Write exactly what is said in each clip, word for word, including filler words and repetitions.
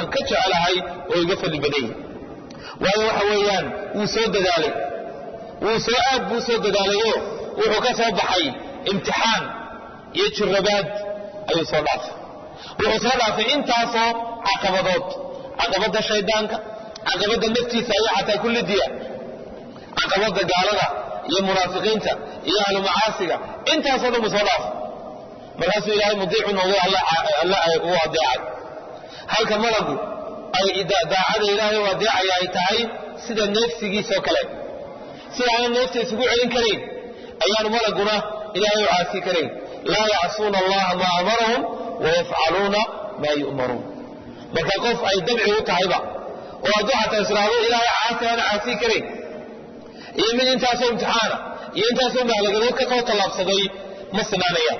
aan ka jecelahay oo iga fadli badan waayo waxa weeyaan wuu soo dadaalay wuu soo aad buu soo dadaalayo wuxuu ka soo baxay imtixaan iyo jirrabaad ayuu soo dhaafay wuxuu soo dhaafay intaasoo caqabadood caqabada shaydaanka caqabada naftiisa iyo xataa kullidiya caqabada gaalada iyo munaafiqiinta iyo ahlu macaasiga intaasoo dhan buu soo dhaafay markaasuu ilaahay mudiicu noqday alla uu adeecay halka malagu ay daacada ilaahay u adeecaya ay tahay sida neefsigiisoo kale sida aanan neefta isugu celin karayn ayaanu malaguna ilaahay u caasi karayn laa yacsuuna allaha maa amarahum wayafcaluuna maa yu'maruun marka qof ay dabci u tahayba oo hadduu xataa israado ilaahay caasi aana caasii karayn iyo mid intaasoo imtixaana iyo intaasoo mahlagadood ka soo tallaabsaday ma sinaanaya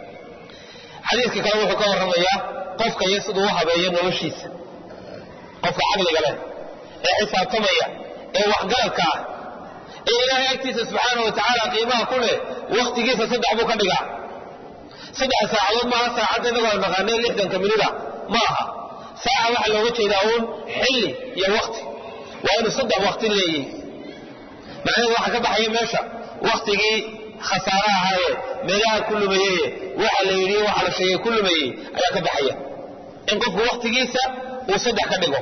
xadiidka kale wuxuu ka warramayaa qofka iyo siduu u habeeyo noloshiisa qofka caqliga leh ee xisaabtamaya ee waxgaradka ah ee ilaahay agtiisa subxaana wa tacaala qiimaha ku leh wakhtigiisa saddex buu ka dhigaa saddex saacadood maaha saacadda inagoo aan naqaanay lixdanka minida ma aha saaca waxaa looga jeedaa uun xilli iyo wakti waa inuu saddex wakti leeyihi macnaheedu waxaa ka baxaya meesha wakhtigii khasaare ahaaye meelaha ku lumayeye waxa la yidhi waxa la sheegay ku lumayey ayaa ka baxaya in qofku wakhtigiisa uu saddex ka dhigo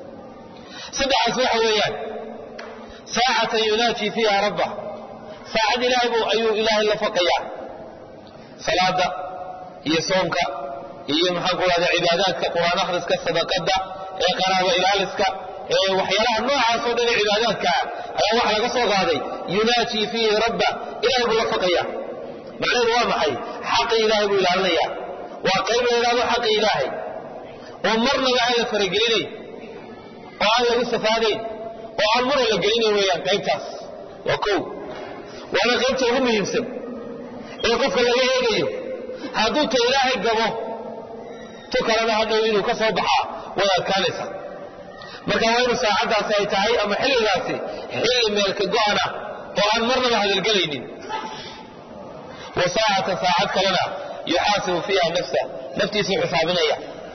saddexaas waxa weeyaan saacatan yunaaji fiiha rabbah saacad ilaahay buu ayuu ilaahay la faqayaa salaada iyo soomka iyo maxaan ku rahdaa cibaadaadka qur'aan akhriska sadaqada ee qaraabo ilaaliska ee waxyaalaha noocaasoo dhan ee cibaadaadka ayaa waxa laga soo qaaday yunaaji fiihi rabbah ilaahay buu la faqayaa macnaheedu waa maxay xaqi ilaahay buu ilaalinaya waa qayb la yidhahdo xaqi ilaahay oo marnaba aan la faragelinayn oo aan lagu safaadayn oo aan mura la gelinayn weeyaan qaybtaas waa kow waana qaybta ugu muhiimsan ee qofka laga eegayo hadduu ta ilaahay gabo tu kalena hadhow inuu ka soo baxaa way adkaanaysa marka waa inuu saacaddaasi ay tahay ama xilligaasi xilli meelka go'ana oo aan marnaba hadalgelaynin wa saacatan saacad kalena yuxaasibu fiiha nafsa naftiisuu xisaabinaya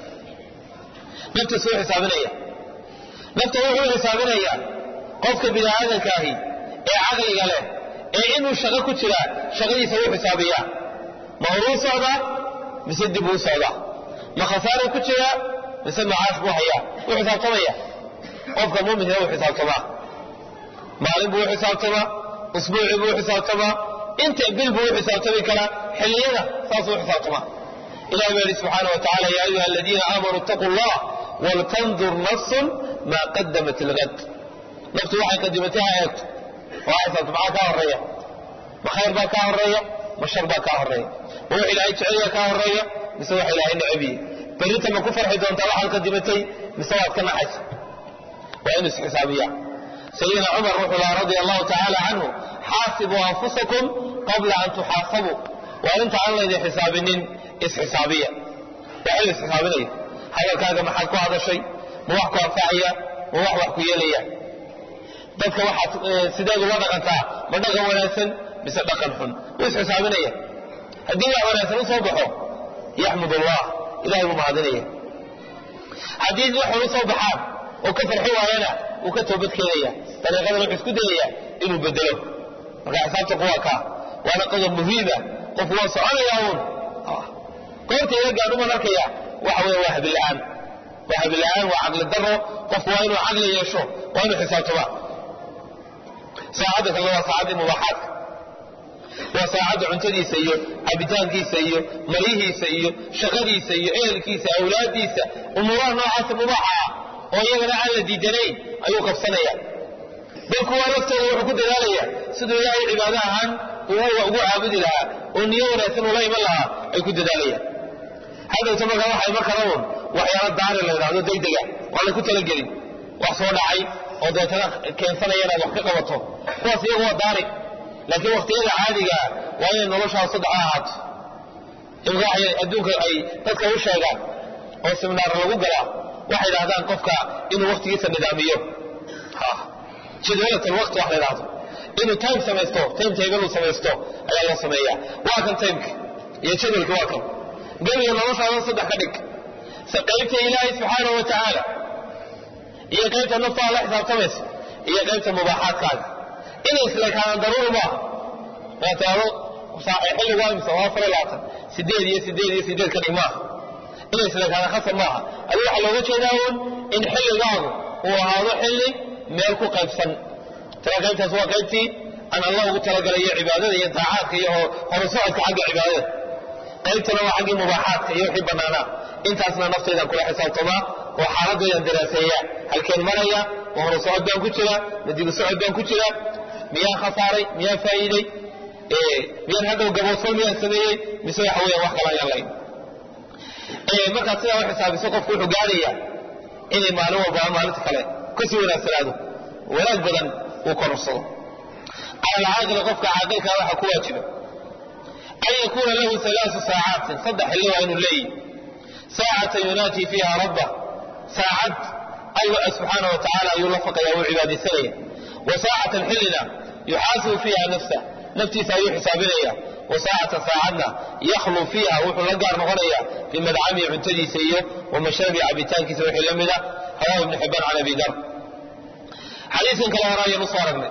naftiisuu xisaabinaya nafta wuxuu xisaabinayaa qofka bini aadamka ahi ee caqliga leh ee inuu shaqo ku jiraa shaqadiisa wuu xisaabiyaa ma horuu socdaa mise dib uu socdaa ma khasaaruu ku jiraa mise macaash buu hayaa wuu xisaabtamaya qofka muuminka wuu xisaabtamaa maalin buu u xisaabtamaa usbuuci buu u xisaabtamaa inta bil buu u xisaabtami karaa xilliyada saasuu u xisaabtamaa ilahi baa yidhi subxaana wa tacala yaa ayuha aladiina aamanuu ittaquu allah waltandur nafsun maa qadamat ilgad naftu waxay qadimatay ha eegto oo xisaabto maxaa kaa horreeya ma khayr baa kaa horreeya ma shar baa kaa horreeya ma wax ilaahay jeceliya kaa horreeya mise wax ilaahay nacabiye berrinta ma ku farxi doontaa waxaad qadimatay mise waad ka naxaysa waa inuu isxisaabiyaa sayidina cumar wuxuu lahaa radia allahu tacaala canhu xaasibuu anfusakum qabla an tuxaasabuu waa inta aan laydin xisaabinin isxisaabiya waa in la isxisaabinaya hadalkaaga maxaad ku hadashay ma wax ku anfacaya ma wax wax ku yeelaya dadka waxaad sideed uga dhaqantaa ma dhaqan wanaagsan mise dhaqan xun wuu isxisaabinaya haddii wax wanaagsan u soo baxo yaxmud allah ilahay buu mahadinaya haddii wax xun u soo baxaan oo ka farxi waayana wuu ka toobad keenaya dariiqadan wuxuu isku dayaya inuu bedelo marka xisaabta kuwa kaa waana qodob muhiima qofku waa soconayaa uun goorta iga gaadhuman arkaya waxa weeye waa habila'aan waa habila'aan waa caqli daro qofku waa inuu caqli yeesho waa inuu xisaabtamaa saacadda kale waa saacaddii mubaaxaadka waa saacadda cuntadiisa iyo cabitaankiisa iyo maryihiisa iyo shaqadiisa iyo ehelkiisa awlaaddiisa umuuraha noocaasa mubaaxa ah oo iyagana aan la diidanayn ayuu qabsanaya dadku waa naftooda wuxuu ku dadaalaya siduu ilaahay cibaado ahaan ugu caabudi lahaa oo niyo wanaagsan ula iman lahaa ay ku dadaalayaan hadhowta markaa waxay ma kala un waxyaala daari la yidhahdo degdega waa la ku talagelin wax soo dhacay oo deetana keensanaya inaad wax ka qabato kuwaas iyagu waa daari laakiin waqtiyada caadigaa waa inay noloshaas saddex ahaato imka waxay adduunka ay dadka u sheegaan oo siminaar lagu galaa waxay idhahdaan qofka inuu waqtigiisa nidaamiyo jadwalat alwaqti wax la yidhahdo inuu time samaysto time table uu samaysto ayaa loo sameeyaa waa kan timeka iyo jadwalka waa kan gebiga noloshaada saddex ka dhig qaybta ilaahay subxaanahu wa tacaala iyo qaybta naftaa la xisaabtamaysa iyo qaybta mubaaxaadkaaga inay isleekaadaan daruuri maaha maataado xilligu waa imisa waa afar iyo labaatan sideed iyo sideed iyo sideed ka dhig maaha inay isleekaadaan khasar maaha adi waxaa looga jeedaa uun in xilligaagu uu ahaado xilli meel ku qaybsan tala qaybtaas waa qaybtii aan allah ugu talagalayo cibaadada iyo taacaadka iyo horu socodka xagga cibaadada qaybtana waa xaggii mubaaxaadka iyo wixii bannaanaa intaasna naftaydan kula xisaabtamaa oo xaaladaydan daraaseeya halkeen maraya oo horu socod baan ku jira madibu socod baan ku jira miyaan khasaaray miyaan faa'iiday miyaan hadhow gaboosol miyaan sameeyey mise waxa weeyaan wax kala ayaan layn markaad sidaa u xisaabiso qofku wuxuu gaadhayaa inay maalin walba maalinta kale kasii wanaagsanaado wanaag badan uu korursado cala alcaaqili qofka caaqilkaa waxaa ku waajiba an yakuuna lahu alaasu saacaatin saddex xilli waa inuu leeyihi saacatan yunaatii fiiha rabba saacad alla subxaana wa tacaala ayuu la faqaya uu cibaadaysanaya wa saacatan xillina yuxaasibu fiiha nafsa naftiisa ayuu xisaabinaya wa saacatan saacadna yakhluu fiiha wuxuu la gaar noqonaya bimadcamihi cuntadiisa iyo wa mashrabi cabitaankiisa wixii la mida rawahu ibnu xibbaan can abi dar xadiiskan kale hore ayaan usoo aragnay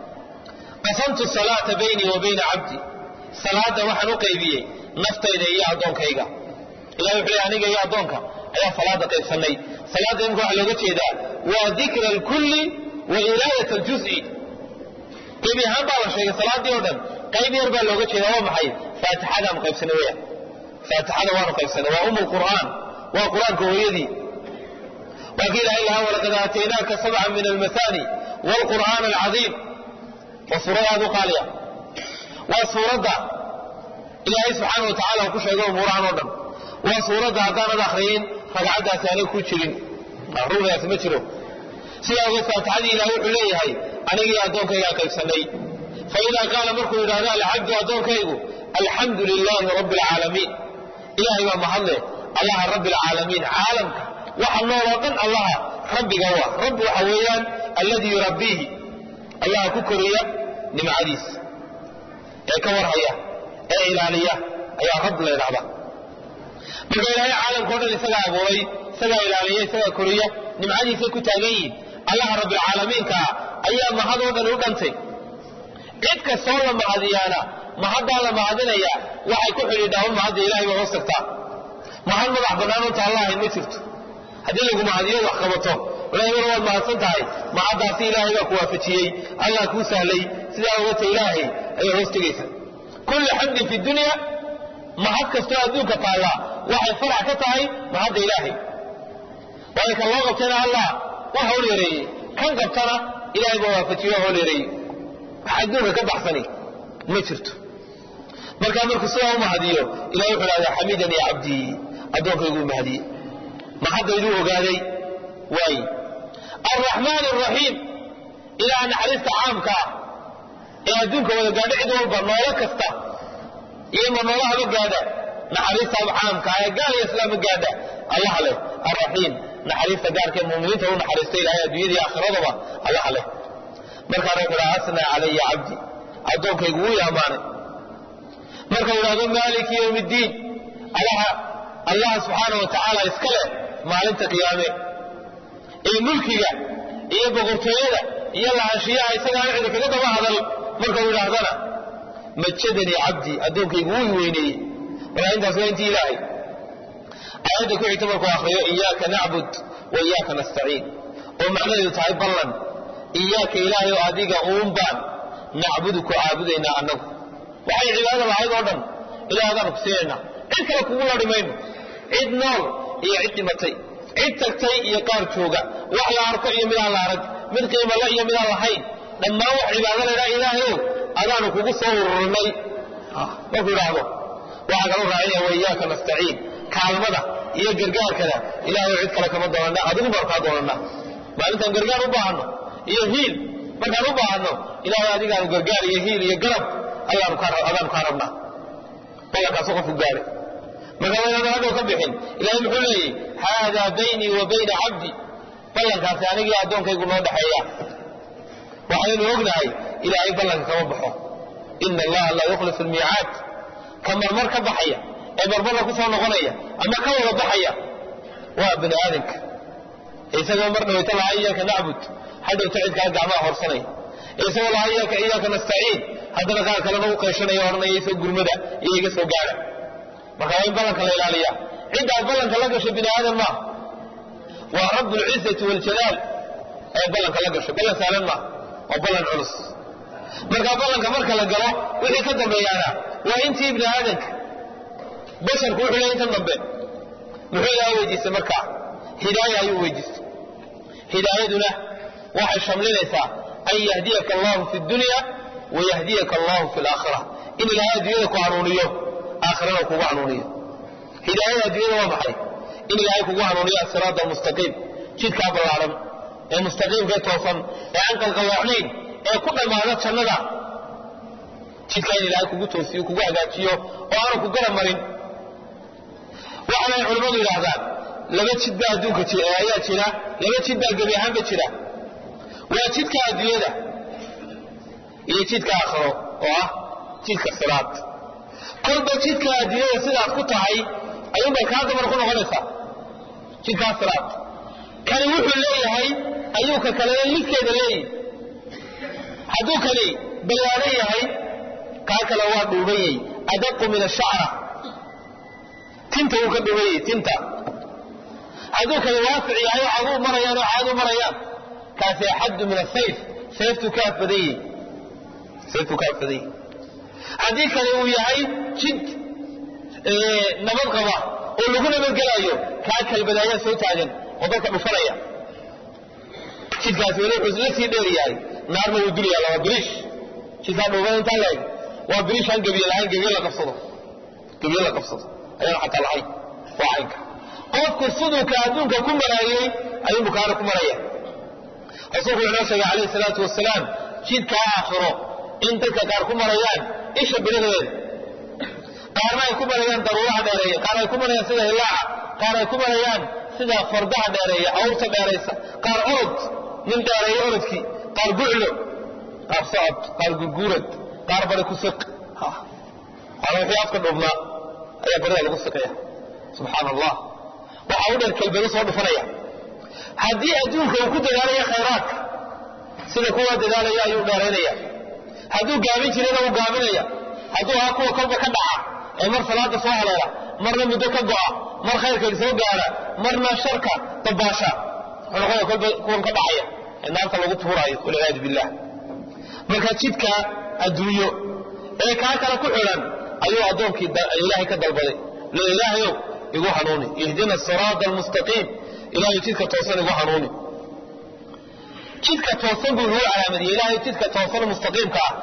qasamtu salaata baynii wa bayna cabdi salaada waxaan u qaybiyey naftayda iyo addoonkayga ilahi wuxuu leey aniga iyo addoonka ayaa salaada qaybsanay salaadda imika waxaa looga jeedaa waa dikra alkulli wa ilaayat aljuz'i gebi ahaan baa la sheegay salaaddii oo dhan qayb yar baa looga jeedaa waa maxay faatixadaanu qaybsanay weyaan faatixada waanu qaybsanay waa umu lqur'aan waa qur-aanka hooyadii waa kii ilahay lahaa walaqad aataynaaka sabcan min almathani waalqur'aan alcadiim waa suurad aad u qaaliya waa suuradda ilaahay subxaana wa tacala uu ku sheego umuurahan oo dhan waa suuradda haddaanad akhriyin ragcaddaasi aanay ku jirin ruugaasi ma jiro sidaa ogeed faatixadii ilahay wuxuu leeyahay anigii addoonkaygaa qaybsanay fa idaa qaala markuu yidhahdo alcabdu addoonkaygu alxamdu lilaahi rabbi alcaalamiin ilaahay baa mahadle allaha rabbi alcaalamiin caalamka waxa nool oo dhan allaha rabbiga waa rabbi waxa weeyaan alladii yurabbiihi allaha ku koriya nimcadiisa ee ka warhaya ee ilaaliya ayaa rabb la yidhahda marka ilaahay caalamka o dhan isagaa abuuray isagaa ilaaliya isagaa koriya nimcadiisay ku taagan yihiin allaha rabbilcaalamiinkaa ayaa mahad oo dhan u dhantay cid kastoo la mahadiyaana mahaddaa la mahadinaya waxay ku xidhiidhaa un mahadda ilahay baa hoos tagtaa mahad madax bannaan unta allah ahayn ma jirto haddii lagu mahadiyo wax qabato ilahay war waad mahadsan tahay mahaddaasi ilaahay baa ku waafajiyey allah kuu sahlay sidaa ogata ilaahay ayay hoos tegaysa kullu xamdin fi dunya mahad kastoo adduunka taallaa waxay farac ka tahay mahadda ilaahay waayo kan loo qabtayna allah waa hawl yareeyey kan qabtana ilaahay baa waafajiye waa hawl yareeyey wax adduunka ka baxsani ma jirto markaa markuu sidaa u mahadiyo ilahay wuxuu dhahdaa xamidanii cabdii addoonkaygu mahadiyey mahaddayduu ogaaday waaye alraxmaan alraxiim ilaaha naxariista caamka ah ee adduunka wada gaadha cid walba noolo kasta iyo ma noolahaba gaadha naxariistaaba caamka ah ee gaal iyo islaamba gaadha allaha leh alraxiim naxariista gaarka ee muuminiinta u naxariista ilaahay adduunyada iyo aakhiradaba allaha leh markaana wuxuu dhaha asnaa calaya cabdi addoonkaygu wuu i ammaanay markau idhahdo maaliki yowm iddiin allaha allah subxaana wa tacaala iska leh maalinta qiyaame ee mulkiga iyo boqortooyada iyo lahaanshiyaha isagaan cidi kaga daba hadal markau idhaahdana majadanii cabdii addoonkaygu wuu i weyneeyey markaa intaas waa intii ilaahay aayadda ku xigta markuu akriyo iyaaka nacbud wa iyaaka nastaciin oo macnaheedu tahay ballan iyaaka ilaahay oo adiga uun baan nacbudu ku caabudaynaa annagu waxay cibaadada lahayd oo dhan ilaah adaanu ku siinaynaa cid kale kugu ladhi mayno cid nool iyo cid dhimatay cid tagtay iyo qaar jooga wax la arko iyo midaan la arag mid qiimale iyo midaan lahayn dhammaan wax cibaado laydhaa ilaahayow adaanu kugu soo ururnay markuu idhaahdo waxaa kaloo raacinaya wa iyaaka nastaciin kaalmada iyo gargaarkana ilaahayow cid kale kama doonana adigu baanu kaa doonanaa maalintaan gargaar u baahano iyo hiil markaan u baahano ilaahay adigaanu gargaar iyo hiil iyo garab adaanu kaa rabnaa ballankaasuu qofku gaaray marka waynaada hadhow ka bixin ilahay muxuu leeyey haadaa baynii wa bayna cabdi ballankaasi anigii addoonkaygu noo dhexeeya waxaynu ognahay ilaahay ballanka kama baxo ina allaha laa yukhlifu almiicaad ka marmar ka baxaya ee marmarna ku soo noqonaya ama ka wada baxaya waa bini aadamka isagoo mar dhawayta lahaa iyaaka nacbud hadhowta cidkaa gacmaha horsanaya isagoo lahaa iyaaka iyaaka nastaciin haddana qaar kalena u qayshanaya odhanaya isoo gurmada iyo iga soo gaara marka waa in ballanka la ilaaliya ciddaa ballanka la gasho bini aadan maaha waa rabbulcizati waljalaal ee ballanka la gasho ballan saalan maaha waa ballan culus marka ballanka marka la galo wixii ka dambeeyaana waa intii ibni aadanka basharku wuxuu leeyahay intan dambe muxuu ilaahay weydiistay markaa hidaaya ayuu weydiistay hidaayaduna waxay shamlinaysaa an yahdiyaka allahu fi dunya wayahdiyaka allahu fi laakhira in ilaahay adduunyada ku hanuuniyo aakhirana kugu hanuuniyo hidaayada adduunyada waa maxay in ilaahay kugu hanuuniyo asiraada almustaqiim jidkaa ballaaran ee mustaqiimkee toosan ee aan qalqalloocnayn ee ku dhammaada jannada jidkaa in ilaahay kugu toosiyo kugu hagaajiyo oo aanu ku garab marin waxaanay culimmadu yidhaahdaan laba jid baa adduunka ayaa jira laba jid baa gebi ahaanba jira waa jidka adduunyada iyo jidka aakhiro oo ah jidka siraad kolba jidka adduunyada sidaad ku tahay ayuunbay kaa damar ku noqonaysaa jidkaa siraad kani wuxuu leeyahay ayuu ka kalena lidkeeda leeyihi hadduu kani ballaaran yahay kaa kale waa dhuubanyey adaqu min ashacra tinta wuu ka dhuubanyey tinta hadduu kani waasic yahay waxaad u marayaan oo caad u marayaan kaasi axaddu min asayf sayftuu ka afbadanyey sayftuu ka afbadanyey haddii kale uu yahay jid nabad qaba oo lagu nabadgelaayo kaa kalbadaayaa soo taagan oo dadka dhufanaya jidkaasi weli wuxuu la sii dheer yahay naarna wuu dul yaalla waa biriish jidkaa dhuuban intaa laeg waa biriish aan gebiye lahayn gebiye la qabsado gebiye la qabsado ayaan xataa lahayn waa caynka qofku siduu ka adduunka ku maraayey ayuunbu kaana ku maraya rasuulku wuxuu noo sheegay calayhi salaatu wasalaam jidkaa aakhiro in dadka qaar ku marayaan isha birideeda qaarna ay ku marayaan daruuraha dheereeya qaar ay ku marayaan sida hilaaca qaar ay ku marayaan sida fardaha dheereeya awrta dheeraysa qaar orod nin dheereeya orodkii qaar buclo qaar socod qaar gurguurad qaar bari ku siq qaar wixii afka dhubnaa ayaa barida lagu siqaya subxaana allah waxaa u dheer kelbado soo dhufanaya haddii adduunka uu ku dadaalaya khayraadka sida kuwa dadaalaya ayuu dheeraynaya hadduu gaabin jirana wuu gaabinaya hadduu ahaa kuwa kolba ka dhaca ee mar salaada soo haleela marna muddo ka go'a mar khayrka soo gaara marna sharka dabaasha wuxuu noqonaya kolba kuwan ka dhacaya ee naarta lagu tuuraayo walciyaadu billah marka jidka adduunyo ee kaa kale ku xidhan ayuu addoonkii ilaahay ka dalbaday le ilaahayow igu hanuuni ihdina siraada almustaqiim ilaahay jidka toosan igu hanuuni jidka toosan buu inuu calaamadiyey ilaahay jidka toosan mustaqiimka ah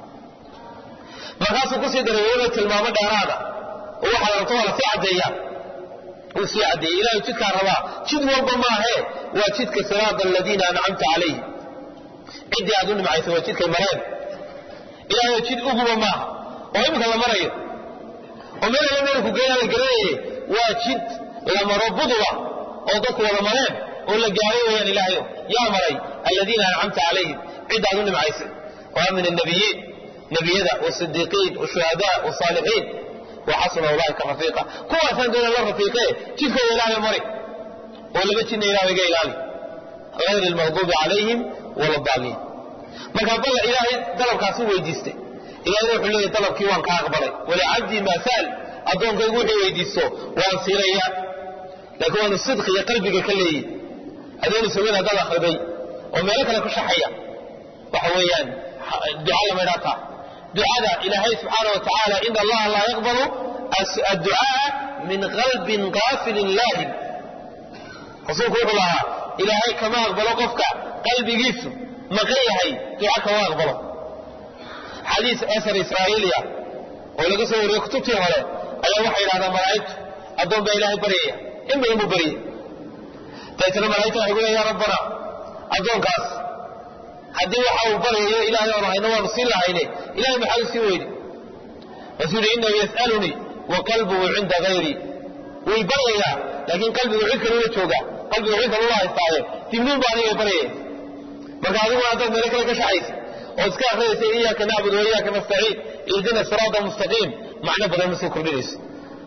markaasuu kusii daray weliba tilmaamo dheeraada oo waxaa rabto waa la sii caddeeyaa wuu sii caddeeyey ilaahay jidkaa rabaa jid walba maahee waa jidka siraada aladiina ancamta calayhim ciddii aad u nimcaysay waa jidkay mareen ilaahay jid uguba maaha oo iminka la marayo oo meel alla meelku geynaa la garanaye waa jid la maro buduba oo dadku wada mareen oo la gaaray weyaan ilaahayo yaa maray aladiina ancamta calayhim cidda aad u nimcaysay waa min annabiyiin nabiyada wasidiiqiin washuhadaa wasaalixiin waxasuna ulaaika rafiiqa kuwaasaan doona la rafiiqee jidkooda ilaahay mari oo laba jidna ilahay ga ilaali غayr almaqduubi calayhim wala daaliin marka balla ilaahay dalabkaasuu weydiistay ilahayna wuxuu leeyahy dalabkii waan ka aqbalay walicabdii maa sa'al addoonkaygu wuxuu weydiisto waan siinayaa laakiin waanu sidqi iyo qalbiga ka leeyihi adoonu sugin haddaad akhriday oo meelo kale ku shaxaya waxa weeyaan duca lama idhaataa ducada ilaahay subxaana wa tacaala in allaha laa yaqbalu adducaa'a min qalbin qaafilin laahin rasuulku wuxuu lahaa ilaahay kama aqbalo qofka qalbigiisu maqan yahay duca kama aqbalo xadiis asar israa'iiliya oo laga soo wariyey kutubtii hore ayaa waxay yidhahdaan malaa'igtu addoon baa ilaahay baryaya in badan buu baryay dabeetana malaa'igta waxay ku leeya ya rabbana addoonkaas haddii waxa uu baryayo ilaahay oonu hayno waanu siin lahayne ilahay maxaa u sii weydi markaasuu yidhi innahu yas'alunii wa qalbuhu cinda hayrii way baryayaa laakiin qalbigu cid kale ula joogaa qalbigu cid kale ula haystaaye dibnuun baa aniga baryaya marka adiguna haddaad meelo kale ka shaxaysa oo iska akhriyaysa iyaaka nacbud wa iyaaka nastaciin ihdina siraada almustaqiim macno badan ma soo kordhinayso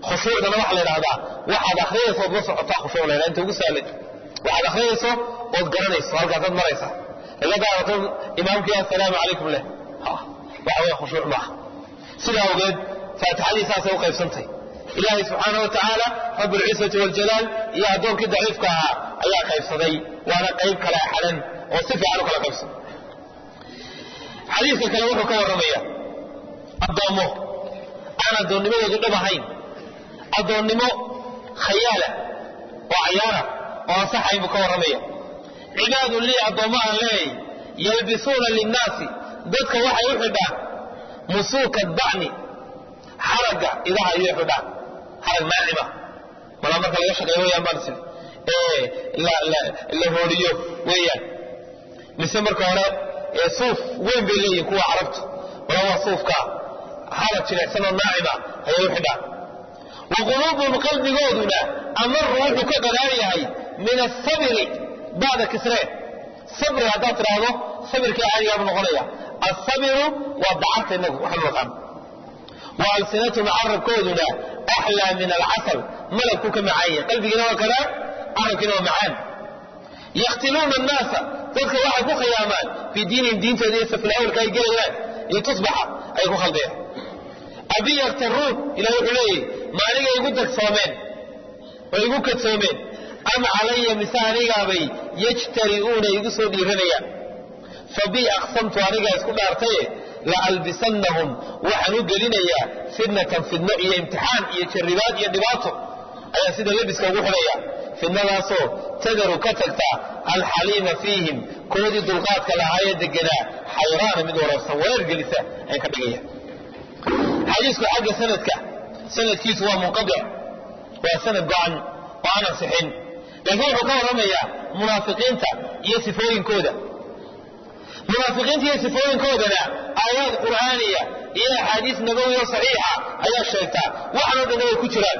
khushuucdana waxa la yiraahdaa waxaad akhriyayso oo socota khushuuc la inta ugu saalid waxaad akhriyayso oo garanayso halkaas aad maraysa ilaga aad imaamkii assalaamu alaykum leh ha waxa way khushuuc ma sida ogeed faatixadii saasay u qaybsantay ilaahay subhanahu wa ta'ala rabbul izzati wal jalal ya adoonki daciifka ayaa qaybsaday waana qayb kala xalan oo si fiican u kala qaybsan xadiiska kale wuxuu ka waramaya adoomo aan adoonnimadoodu dhab ahayn adoonnimo khayaala oo ciyaara oo saxay buu ka waramaya cibaadu li adoomaha leey yalbisuuna linnaasi dadka waxay u xidhaan musuuka dacni xaraga idaha iyo xidhaan xarag maacima mala marka laga shaqeeyo yaa marsid ee la la la horiyo weeyaan mise marka hore ee suuf weyn bay leeyihiin kuwa carabtu wala waa suufka xarag jilicsan oo maacima ayay u xidhaan وقلوبهم قلب جودنا أمر وحو كقناعي هاي من الصبر بعد كسرين صبر هذا تراه صبر كأعلي من غنية الصبر وضعت النبو وحلو الغم وألسنتهم عرب كودنا أحلى من العسل ملكوك معي قلبي جنوة كلام عرب كنوة معان يقتلون الناس تذكر واحد كو خيامان في دين دين تديس في الأول كي يجيلان يتصبح أي كو خلبيه أبي يغترون إلى وحليه ما عليك يقولك صومين ويقولك صومين أم علي مساني أبي يجترئون يقصوا ديرنيا فبي أقسمت عليك يسكن أرتيه لألبسنهم وحنوق لنيا سنة في النعي امتحان يتربات يدباطه أي سيدة لبس كوحنيا في النلاسو تدروا كتلتا الحليم فيهم كودي دلغات كالعاية دقنا حيران من وراء الصوير قلسة أي كبقية حديثك حق سندك سند كيس هو منقطع وسند عن وعن صحين لكن حكام رمية منافقين يصفون كودا منافقين يصفون كودا آيات قرآنية إلى حديث نبوية صحيحة أي الشيطان وعلى ذلك كتران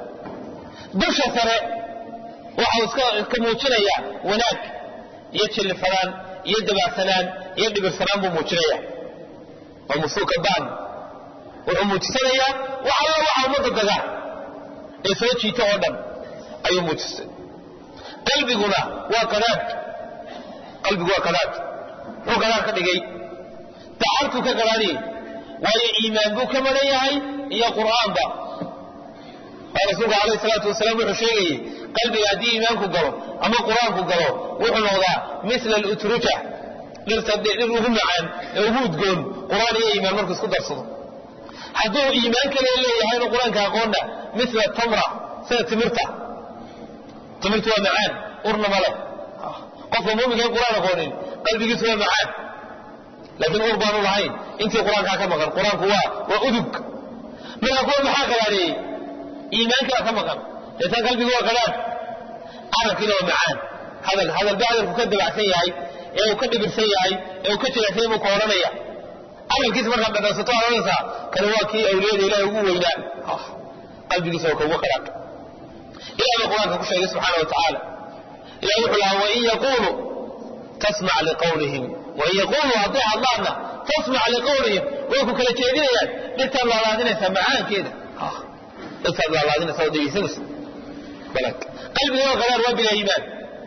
برشا ثراء وعوز كموتشنية وناك يتشل الفلان يدبع سنان يدبع سنان بموتشنية ومسوك البان وموتشنية وعلى وعلى مضدقة إسوتي تودم أي موتشن قلبي قنا وقنات قلبي وقنات وقنات كدقي تعرفك كقراني وهي إيمان بك من يهي هي قرآن با رسولك عليه الصلاة والسلام وحشيني قلبي هدي إيمانك قروا أما قرآنك قروا وحنوضا مثل الأتركة للرغم عن وجود قول قرآن هي إيمان مركز قدر صدق حدوه إيمانك لله يهين القرآن كأقولنا مثل التمرة سنة تمرتة تمرتها معان قرنا ملك قفوا مؤمن كان قرآن قولين قلبي قلتها معان لكن قربان العين انت قرآن كما قال قرآن هو وأذك من أقول محاكل عليه إيمانك كما قال لأن قلبي هو كلام أنا كده معان هذا هذا البعض المكذب عسيهي أو كذب السيهي أو كتب عسيه مقارنية أنا الكيس مرة بدأ سطوع ونسا كان هو كي أولاد إله هو إله قلبي قسوك هو كلام إلى أن القرآن كل شيء سبحانه وتعالى إلى أن يقول وإن يقولوا تسمع لقولهم وإن يقولوا أطيع الله تسمع لقولهم ويكون كلا تيدين لتا الله الذين سمعان كده لتا الله الذين سودي سنس بلك قلبي هو غير رب الإيمان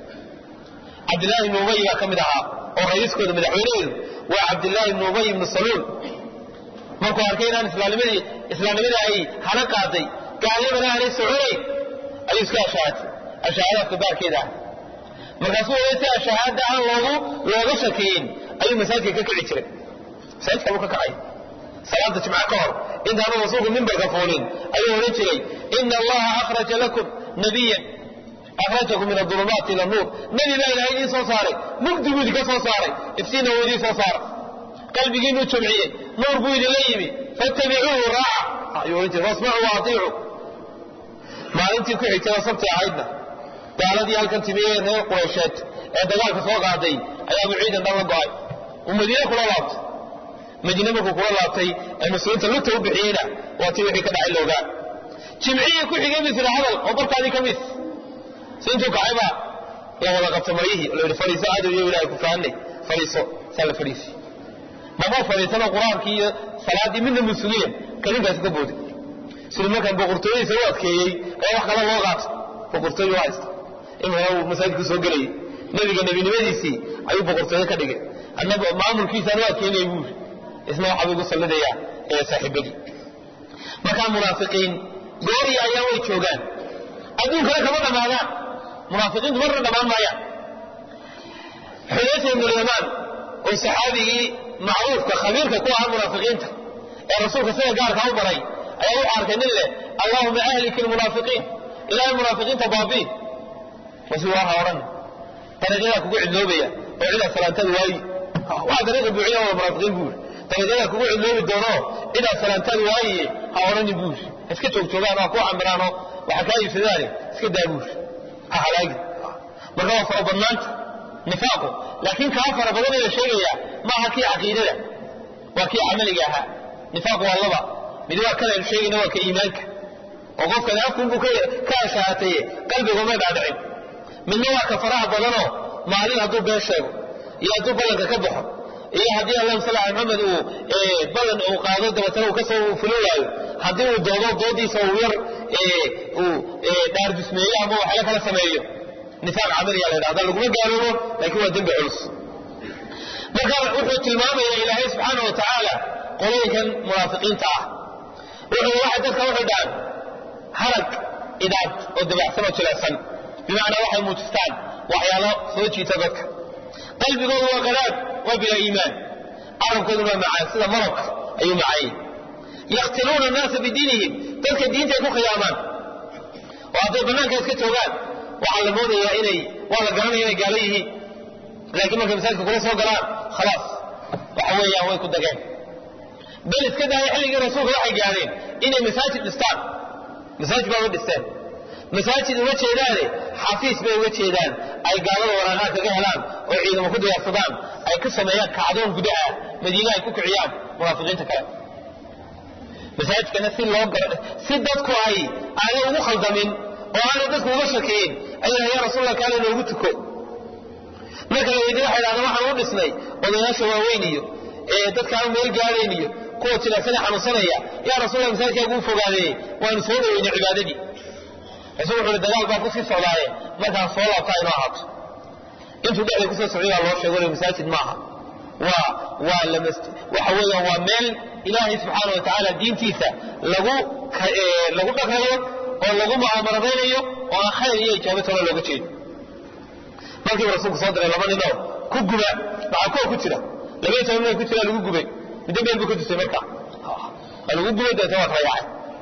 عبد الله بن أبي كم دعا ورئيس كده من الحويرين وعبد الله بن أبي بن الصلول مركو أركينا إسلامي إسلامي أي حلقاتي قال لي بنا عليه السعودي أي إسكا أشهاد أشهاد كبار كده مركزوا إيسا أشهاد عن الله وغشكين أي مساجد ككعي ترك مساجد كبو ككعي صلاة جمع كهر إن هذا وصوف من بالغفولين أيها رجلي إن الله أخرج لكم نبيا أخرجكم من الظلمات إلى النور نبي لا إله إلا صوصاري مجد بودك صوصاري افسينا ودي صوصار قلبي جينو تشمعين نور بويد الليمي فاتبعوه راع أيها رجلي واسمعوا وأطيعوا ما أنت كحي توصبت عيدنا قالدي هل كنت بيه نور قريشات دقالك فوق عدي أيام عيدا دام الضعي ومدينة كل الله مدينة مكو كل الله المسلمين تلوتوا بحينا واتبعي كدع اللوغان جمعية كحي قمي في الحضر وبرك هذه كميث سنتو كعبا يا والله قد تمريه لو فريسة عدو يولا يكون فهني فريسو سال فريسي ما هو فريسة القرآن كي صلاة من المسلمين كلمة يسكبودي سلمك بقرطوي سوات كي راح قال الله غاط بقرطوي وايست إنه هو مساجد سوقري نبي النبي نبيسي أيوب بقرطوي كده النبي معمر كيس سوات كي يقول اسمه حبيب صلى الله عليه صاحبي مكان منافقين دوري أيام يشوجان أدون كذا كمان معنا منافقين مرة كمان معي حديث من اليمن وصحابه معروف كخبير كقوة المنافقين الرسول كسيه قال كهو بري أيوه عارفين الله اللهم أهلك المنافقين إلى المنافقين تبابين وسواها ورن ترجعك قوع النوبية وإلى سلامتان واي وهذا رجل بوعيه والمنافقين بول ترجعك قوع النوبي الدونو إلى سلامتان واي هورن بول اسكتوا بتوغان وقوع عمرانو وحكاية في ذلك اسكت دابوش أهلاك مرغوة فربنانت نفاقه لكن كافر بدل إلى شيء ما هكي عقيدة وكي عمليها نفاقه والله بدوا كلا الشيء نوى كإيمانك وقف كان يفكم بكي كاشاتي قلبي وما بعد علم من نوى كفراء بدنه ما عليه هدو بيشيغ يهدو بلنك كبحه إيه هدي الله صلى على محمد إيه بدن أو قادر دمتنه كسو فلولا هديه الدولار دودي سوير إيه إيه دار جسمية أبو حياة كلا سمائية نفاق عملي على هذا لقد قالوا لكن هو الدنب علص مكان وحوة المامة إلى إلهي سبحانه وتعالى قولي كان منافقين تعاه وحوة واحد ذلك وحدان حرق إداد ودبع سنة ثلاثة بمعنى واحد متستان وحيالا صوتي تبك قلبي قول وقلاب وبلا إيمان عرب كذبا معاه سنة مرق أي معين يقتلون الناس بدينهم تلك الدين تكون خيامان وهذا البنان كان سكتوغان وعلمونا يا إلي والله قراني إلي قاليه لكن ما كان مساجد كل سوى قران خلاص وحوي يا هوي كنت قاين بل اسكده يحلق الرسول راح قالين إني مساجد نستان مساجد باب الدستان مساجد وجه داري حفيظ بين وجه دان أي قالوا ورانا كجهلان وعيد ما كده يصدام أي قصة مياه كعدون قدها مدينة يكوك عيام منافقين تكلم مساجد كان سين لوقر سيدتكو أي أنا مخلط من وأنا ذلك مبشركين أيها يا رسول الله كان إنه يقولتكو لكن إذا واحد أنا واحد ونسني وضياش وويني ذلك كانوا ميل قاليني قوة ثلاثين حنصنية يا رسول الله مساجد يقول فوق عليه وأن صوله وإن عبادتي رسول الله الدلال باقو في الصلاة ما كان صلاة قائمة حق انتو دعلي كسر سعيد الله شغل المساجد معها و ولمست وحويا وميل إلهي سبحانه وتعالى دين تيسا لغو ك... لغو دخلوا ولغو معامرين وخير هي إجابة ولا لغو تين markii rasuulku soo diray laba nino ku guba waxa ku ku jira laba tan ku jira lagu gubay midda been ku tusay marka lagu gubay dadka waa raayay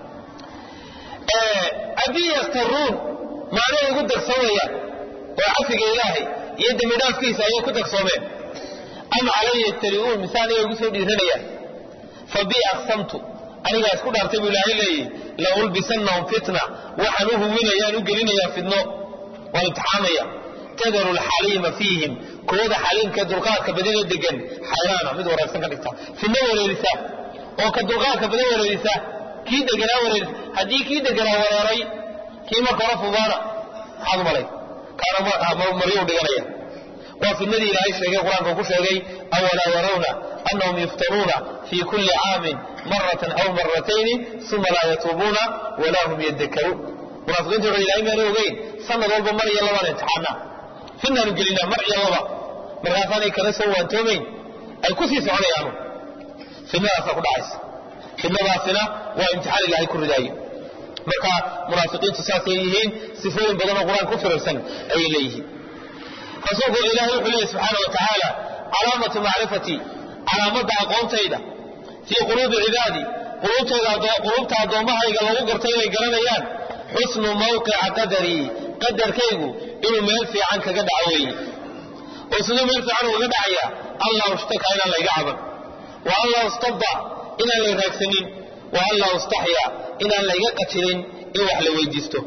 ee abi yastarun maana ugu darsanaya oo afiga ilaahay iyo damidaafkiisa ay ku darsoomeen am alayhi tariun misaaniga ugu soo dhiiranaya fabi aqsamtu aniga isku dhaartay ilaahay leeyahay la ulbisanahum fitna waxanuhu winayaan u gelinaya fitno waa imtixaanaya تدر الحليم فيهم كودا حليم كدرقات كبدين الدقن حيرانا مد ورسان كدكتا في النور الرساء وكدرقات كبدين الرساء كي دقنا ورساء هدي كي دقنا وراري كيما قرفوا بانا حاضم علي كان مريو دقنا وفي النبي إلهي الشيء القرآن كوكو شيء أولا يرون أنهم يفترون في كل عام مرة أو مرتين ثم لا يتوبون ولا هم يذكرون منافقين تقول إلهي ما نوغين سنة ضرب مريا الله ونتحانا فينا نقلنا مرعي الله مرغافاني كنسوا وانتومين أي كسي سعوني عنه فينا أفاق دعيس فينا باسنا وامتحان الله كل داي مركا منافقين تساسيين سفور بدن القرآن كفر السنة أي إليه فسوف إلهي يقول سبحانه وتعالى علامة معرفتي علامة قوم تيدا في قلوب عبادي قلوب تيدا قلوب تعضومها يقلوا قرتين يقلنيان حسن موقع قدري قدر كيغو إنه ميلفي عنك قد عوي وسنو ميلفي عنه قد عيا الله اشتكى إلى الله يقعبا والله استضع إلى الله يغاكسنين والله استحيا إلى الله يقتلين إنه وحل ويجيسته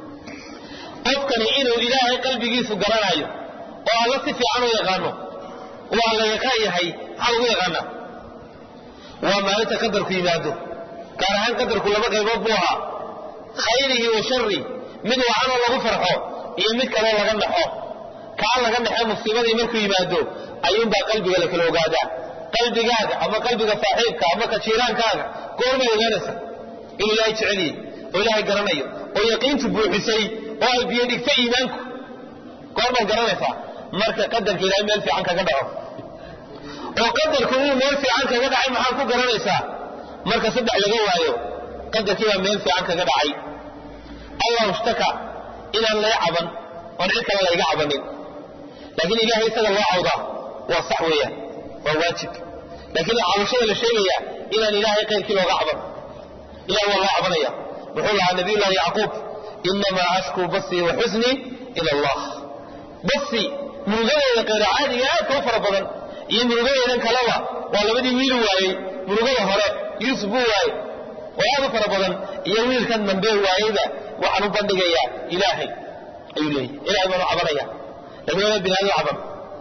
أفكني إنه إلهي قلبي جيسو قرانا والله سفي عنه يغانو والله يكاي حي عنه يغانا وما يتقدر في ماده كان عن قدر كل بقى يبضوها خيره وشره mid wacan oo lagu farxo iyo mid kale laga naxo ka laga naxo musiibada markuu yimaado ayuun baa qalbiga la kala ogaada qalbigaaga ama qalbiga saaxiibka ama ka jiiraankaaga goorma ogaanaysa إن الله يجعلي وإلهي قرنيه ويقين تبوحسي وهي بيدك في إيمانك قال من قرنفا مركا قدر كلا ميل في عنك قدعه وقدر كلا ميل في عنك قدعي محاكو قرنسا مركا صدع لقوه قدر كلا ميل في عنك قدعي الله اشتكى إلى الله يعبن ونعيك الله يعبن لكن إلهي يسأل الله عوضا وصحوية وواجب لكن عوشية للشيء إلى إلهي قيل كلا وعبن إلهي والله عبنية وحول عن نبي الله يعقوب إنما أشكو بصي وحزني إلى الله بصي من غير غير عادي يا كفر بدن يمن غير ذنك لوا ولا بدي ويل واي من غير هراء يوسف واي ويا كفر بدن يويل كان من بيه وايدا وحنو بندقيا إلهي أيولي إلهي ما عبريا لكن أنا بنادي عبر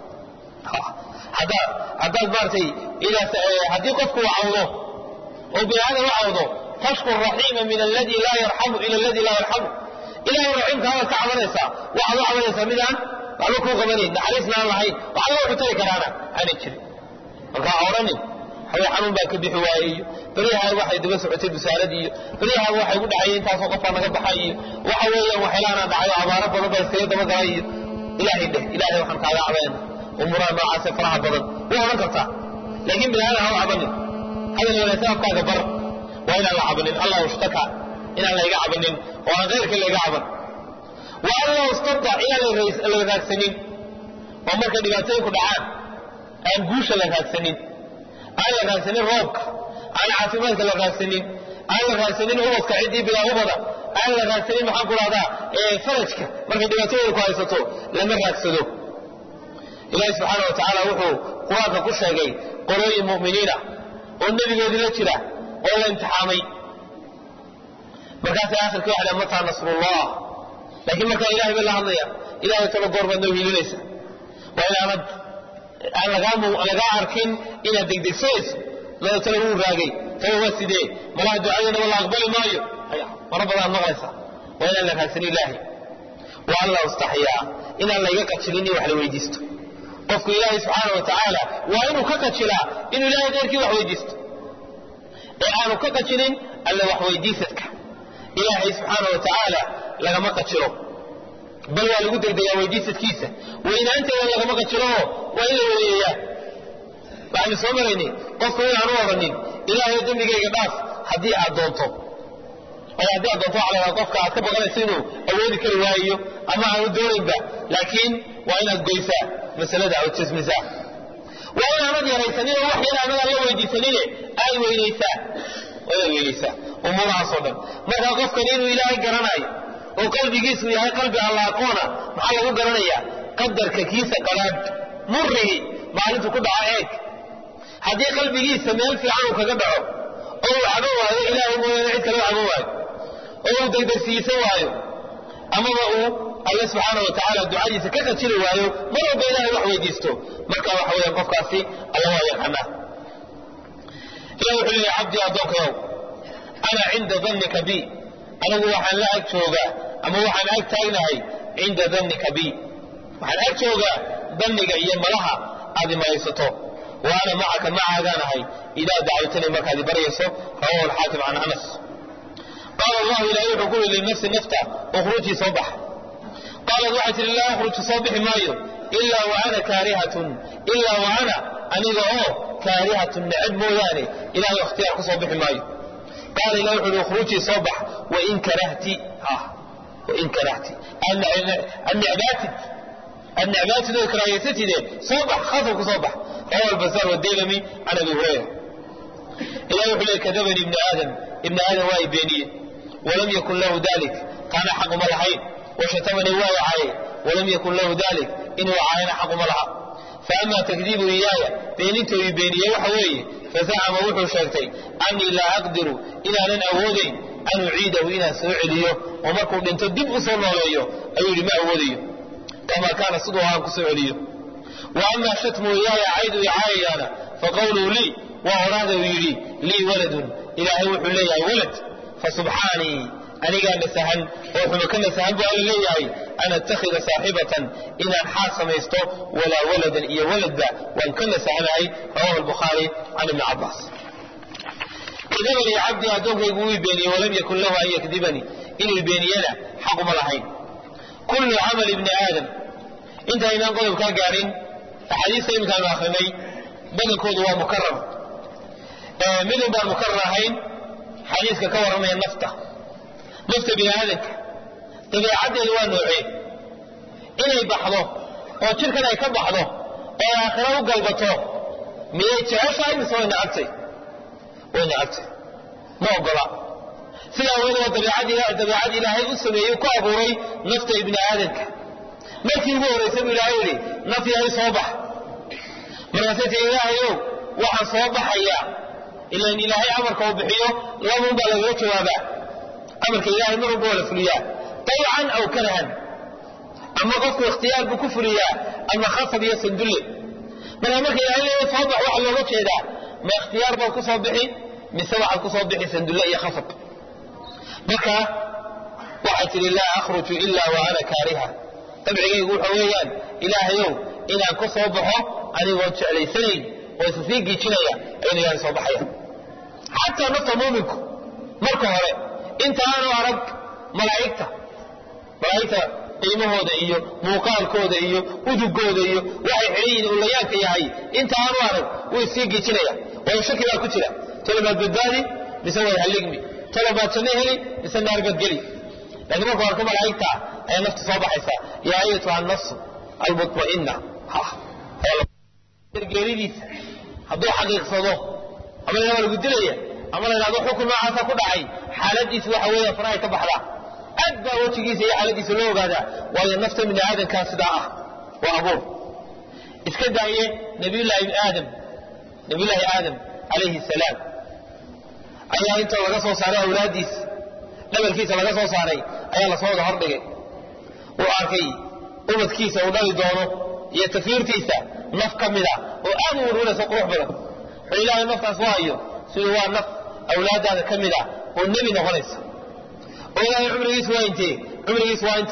هذا هذا بارتي إلى هدي قفك وعوضه وبهذا وعوضه تشكر رحيما من الذي لا يرحم إلى الذي لا يرحم إلهي رحمك هذا كعبريسا وعلى عبريسا مدان وعلى كو غبنين نحرسنا الله وعلى وحتى كرانا أنا أشري marka awrani xaway xanuun baa ka bixi waayay bariyaha waxay daba socotay bisaaradii bariyaha waxay u dhacayeen taas oo qofka naga baxay waxa weeyaan waxaana dhacay abaaro badan baa iska daba galay ilaahay dheh ilaahay waxaan kaaga cabayna umura ma aasay faraha badan waa oran kartaa laakiin bilaana ha cabanin hada la saabkaaga bar waa ila la cabanin allah ushtaka ila la iga cabanin oo غيرك la iga caban waa allah ustada ila la raagsanin oo marka dhibaatooyin ku dhacaan aan guusha la raagsanin aan la raagsanin roobka aan caafimaadka la raagsanin aan la raagsanin ubadka cidii bilaa ubada aan la raagsanin maxaan ku rahdaa ee farajka marka dhibaatooyin ku haysato lama raagsado ilaahay subxaanahu wa tacaala wuxuu qur-aanka ku sheegay qolooyin mu'miniina oo nebigoodii la jira oo la imtixaamay markaas aakhirkii waxaa dhaha mataa nasrullah laakiin markaa ilaahay bay la hadlaya ilaahay talo goor baad noo hiilinaysa waa inaanad aan lagaa arkin inaad degdegsanayso lada talo wuu raagay talo waa sidee malaha ducadeenaba la aqbali maayo mara badaad noqonaysaa waa inaan la raagsanin ilaahay waa alla ustaxyaa inaan layga qajilin in wax la weydiisto qofku ilaahay subxaana wa tacaala waa inuu ka qajilaa inuu ilaahay keyrkii wax weydiisto ee aanu ka qajilin alla wax weydiisadka ilaahay subxaana wa tacaala lagama qajilo bal waa lagu degdegaa weydiisadkiisa weynaanteeda lagama qajilo waa in la weyeeyaa waxaynu soo maraynay qofku inaan u oranin ilaahay dembigayga dhaaf haddii aad doonto oo haddii aad doonto waxaa lagaa qofka aad ka baqanayso inuu awoodi kari waayo ama aanu doonaynba laakiin waa inaad goysaa masalada oo jasmisaa waa inaanad yaraysanin oo wax yar anagaan la weydiisanine aad weynaysaa waa inaad weynaysaa umuurahaasoo dhan markaa qofkani inuu ilaahay garanayo oo qalbigiisu yahay qalbi alla aqoona maxaa lagu garanayaa qadarka kiisa qaraadh murrigi maalintu ku dhaca eeg haddii qalbigiisa meel fiican uu kaga dhaco oo uu caban waayo ilaahay mooyaane cid kale u caban waayo oo uu degdegsiisan waayo amaba uu alle subxaana wa tacaala ducadiisa ka qajili waayo mar walba ilaahay wax weydiisto marka waxa weeyaan qofkaasi alla waa yaqaanaa ilahi wuxuu leeyahay cabdii addoonkayow ana cinda dannika bi anigu waxaan la ag joogaa ama waxaan ag taagnahay cinda dannika bi waxaan ag joogaa danniga iyo malaha aad imaysato wa ana macaka macaagaanahay idaa dacawtanii markaad ibaryayso rawahu alxaakim can anas qaala allahu ilahay wuxuu ku yidhi linafsi nafta ukhrujii soo baxa qaalad waxay tihi laa akhruju soo bixi maayo ilaa wa ana kaarihatun ilaa wa ana aniga oo kaarihatun necab mooyaane ilahay ikhtiyaar ku soo bixi maayo qaala ilahi wuxuu yidhi ukhrujii soo bax wain karahti wain karahti annecbaatid النعمات ذو كرايتي صبح خاطر صبح رواه البزار والديلمي عن ابي هريره إلهي وحلي كذبني ابن آدم ابن آدم واي بيني ولم يكن له ذلك كان حق ملحين وشتمني واي عاي ولم يكن له ذلك إنه عاين حق ملحا فأما تكذيب إياي بينيته بيني وحوي فزعم وحو شرتي أني لا أقدر إلى أن أودي أن أعيده إلى سعوديه ومركو لن تدب صلى الله أيولي ما أوديه كما كان صدوها كسعوديه وأما شتم إياي عيد إعاي أنا فقولوا لي وأراد يري لي ولد إلهي وحو لي ولد فسبحاني أني قال نسهل وحما كان نسهل بأولي لي أن اتخذ صاحبة إن الحاصة ميستو ولا ولدا إيا ولد با وأن كان نسهل رواه البخاري عن ابن عباس كذب لي عبدي أدوك يقوي بيني ولم يكن له أن يكذبني إن البينينا حق ملحين كل عمل ابن آدم انت إيمان قولوا كان قارين حديث سيم كانوا آخرين بدل كود هو مكرر آه منهم بقى المكررين حديث ككور من النفتة نفتة بهذا تبي عدل هو نوعين إنه يبحضه وشركنا يكبحضه وآخره قلبته ميت عشاء يسوي نعبتي وين نعبتي ما هو قراء سلا وين وطبيعات إلهي أسمي يكابوري نفت ابن آدم مالكي هو رسم إلهي نفي هاي صوبح مراسة إلهي وحن صوبح إياه إلا أن إلهي أمرك وبحيه لا مبالغ وجوابا أمرك إلهي مرب ولا فلياه طيعا أو كرها أما قفك اختيار بكفرية أما خاصة بيسندله من أمرك إلهي صوبح وحن وجه ذا ما اختيار بكصوبحي من سبع الكصوبحي سندله يخفق بكى وحيت لله أخرج إلا وأنا كارها تبعي يقول حويان إلهي يوم إنا كصوبحه أنا وجه علي سنين ويسفيقي كنيا أين يعني صوبحيا حتى نفط مؤمنكم مركو هري انت أنا وعرق ملايكتا ملايكتا قيمه هذا إيو موقال كودا إيو ودق كودا إيو وحي حليين وليانك ياهي انت أنا وعرق ويسفيقي كنيا ويشكي لا كتلا تلما البدادي بسوي هاللقمي طلبات سنهلي مثل نار قد قلي لكن مركو هركم ملايكتا أي نفط صوبحيسا يا أيتها النص المطمئنة ها الجريديس هذا حقيقة صدق أما أنا أقول لك أما أنا أقول حكم ما عسى كل عين حالتي سوى حوالي فراي تبحلا أدى وجهي سي حالتي سلوه هذا وهي النفط من هذا كان صداعة وأبوه إسكت هي نبي الله آدم نبي الله آدم عليه السلام أيها أنت وقصوا صاري أولاديس لما الكيسة وقصوا صاري أيها الله صوت هردك وآركي أمد كيسة ونالي دونه يتفير تيسة نف كمدا وأمور ولا سقروح بلا فإله النفط أسوايه سلوى النفط أولاد هذا كمدا والنبي نغنس وإله عمره يسوى انتي عمره يسوى انت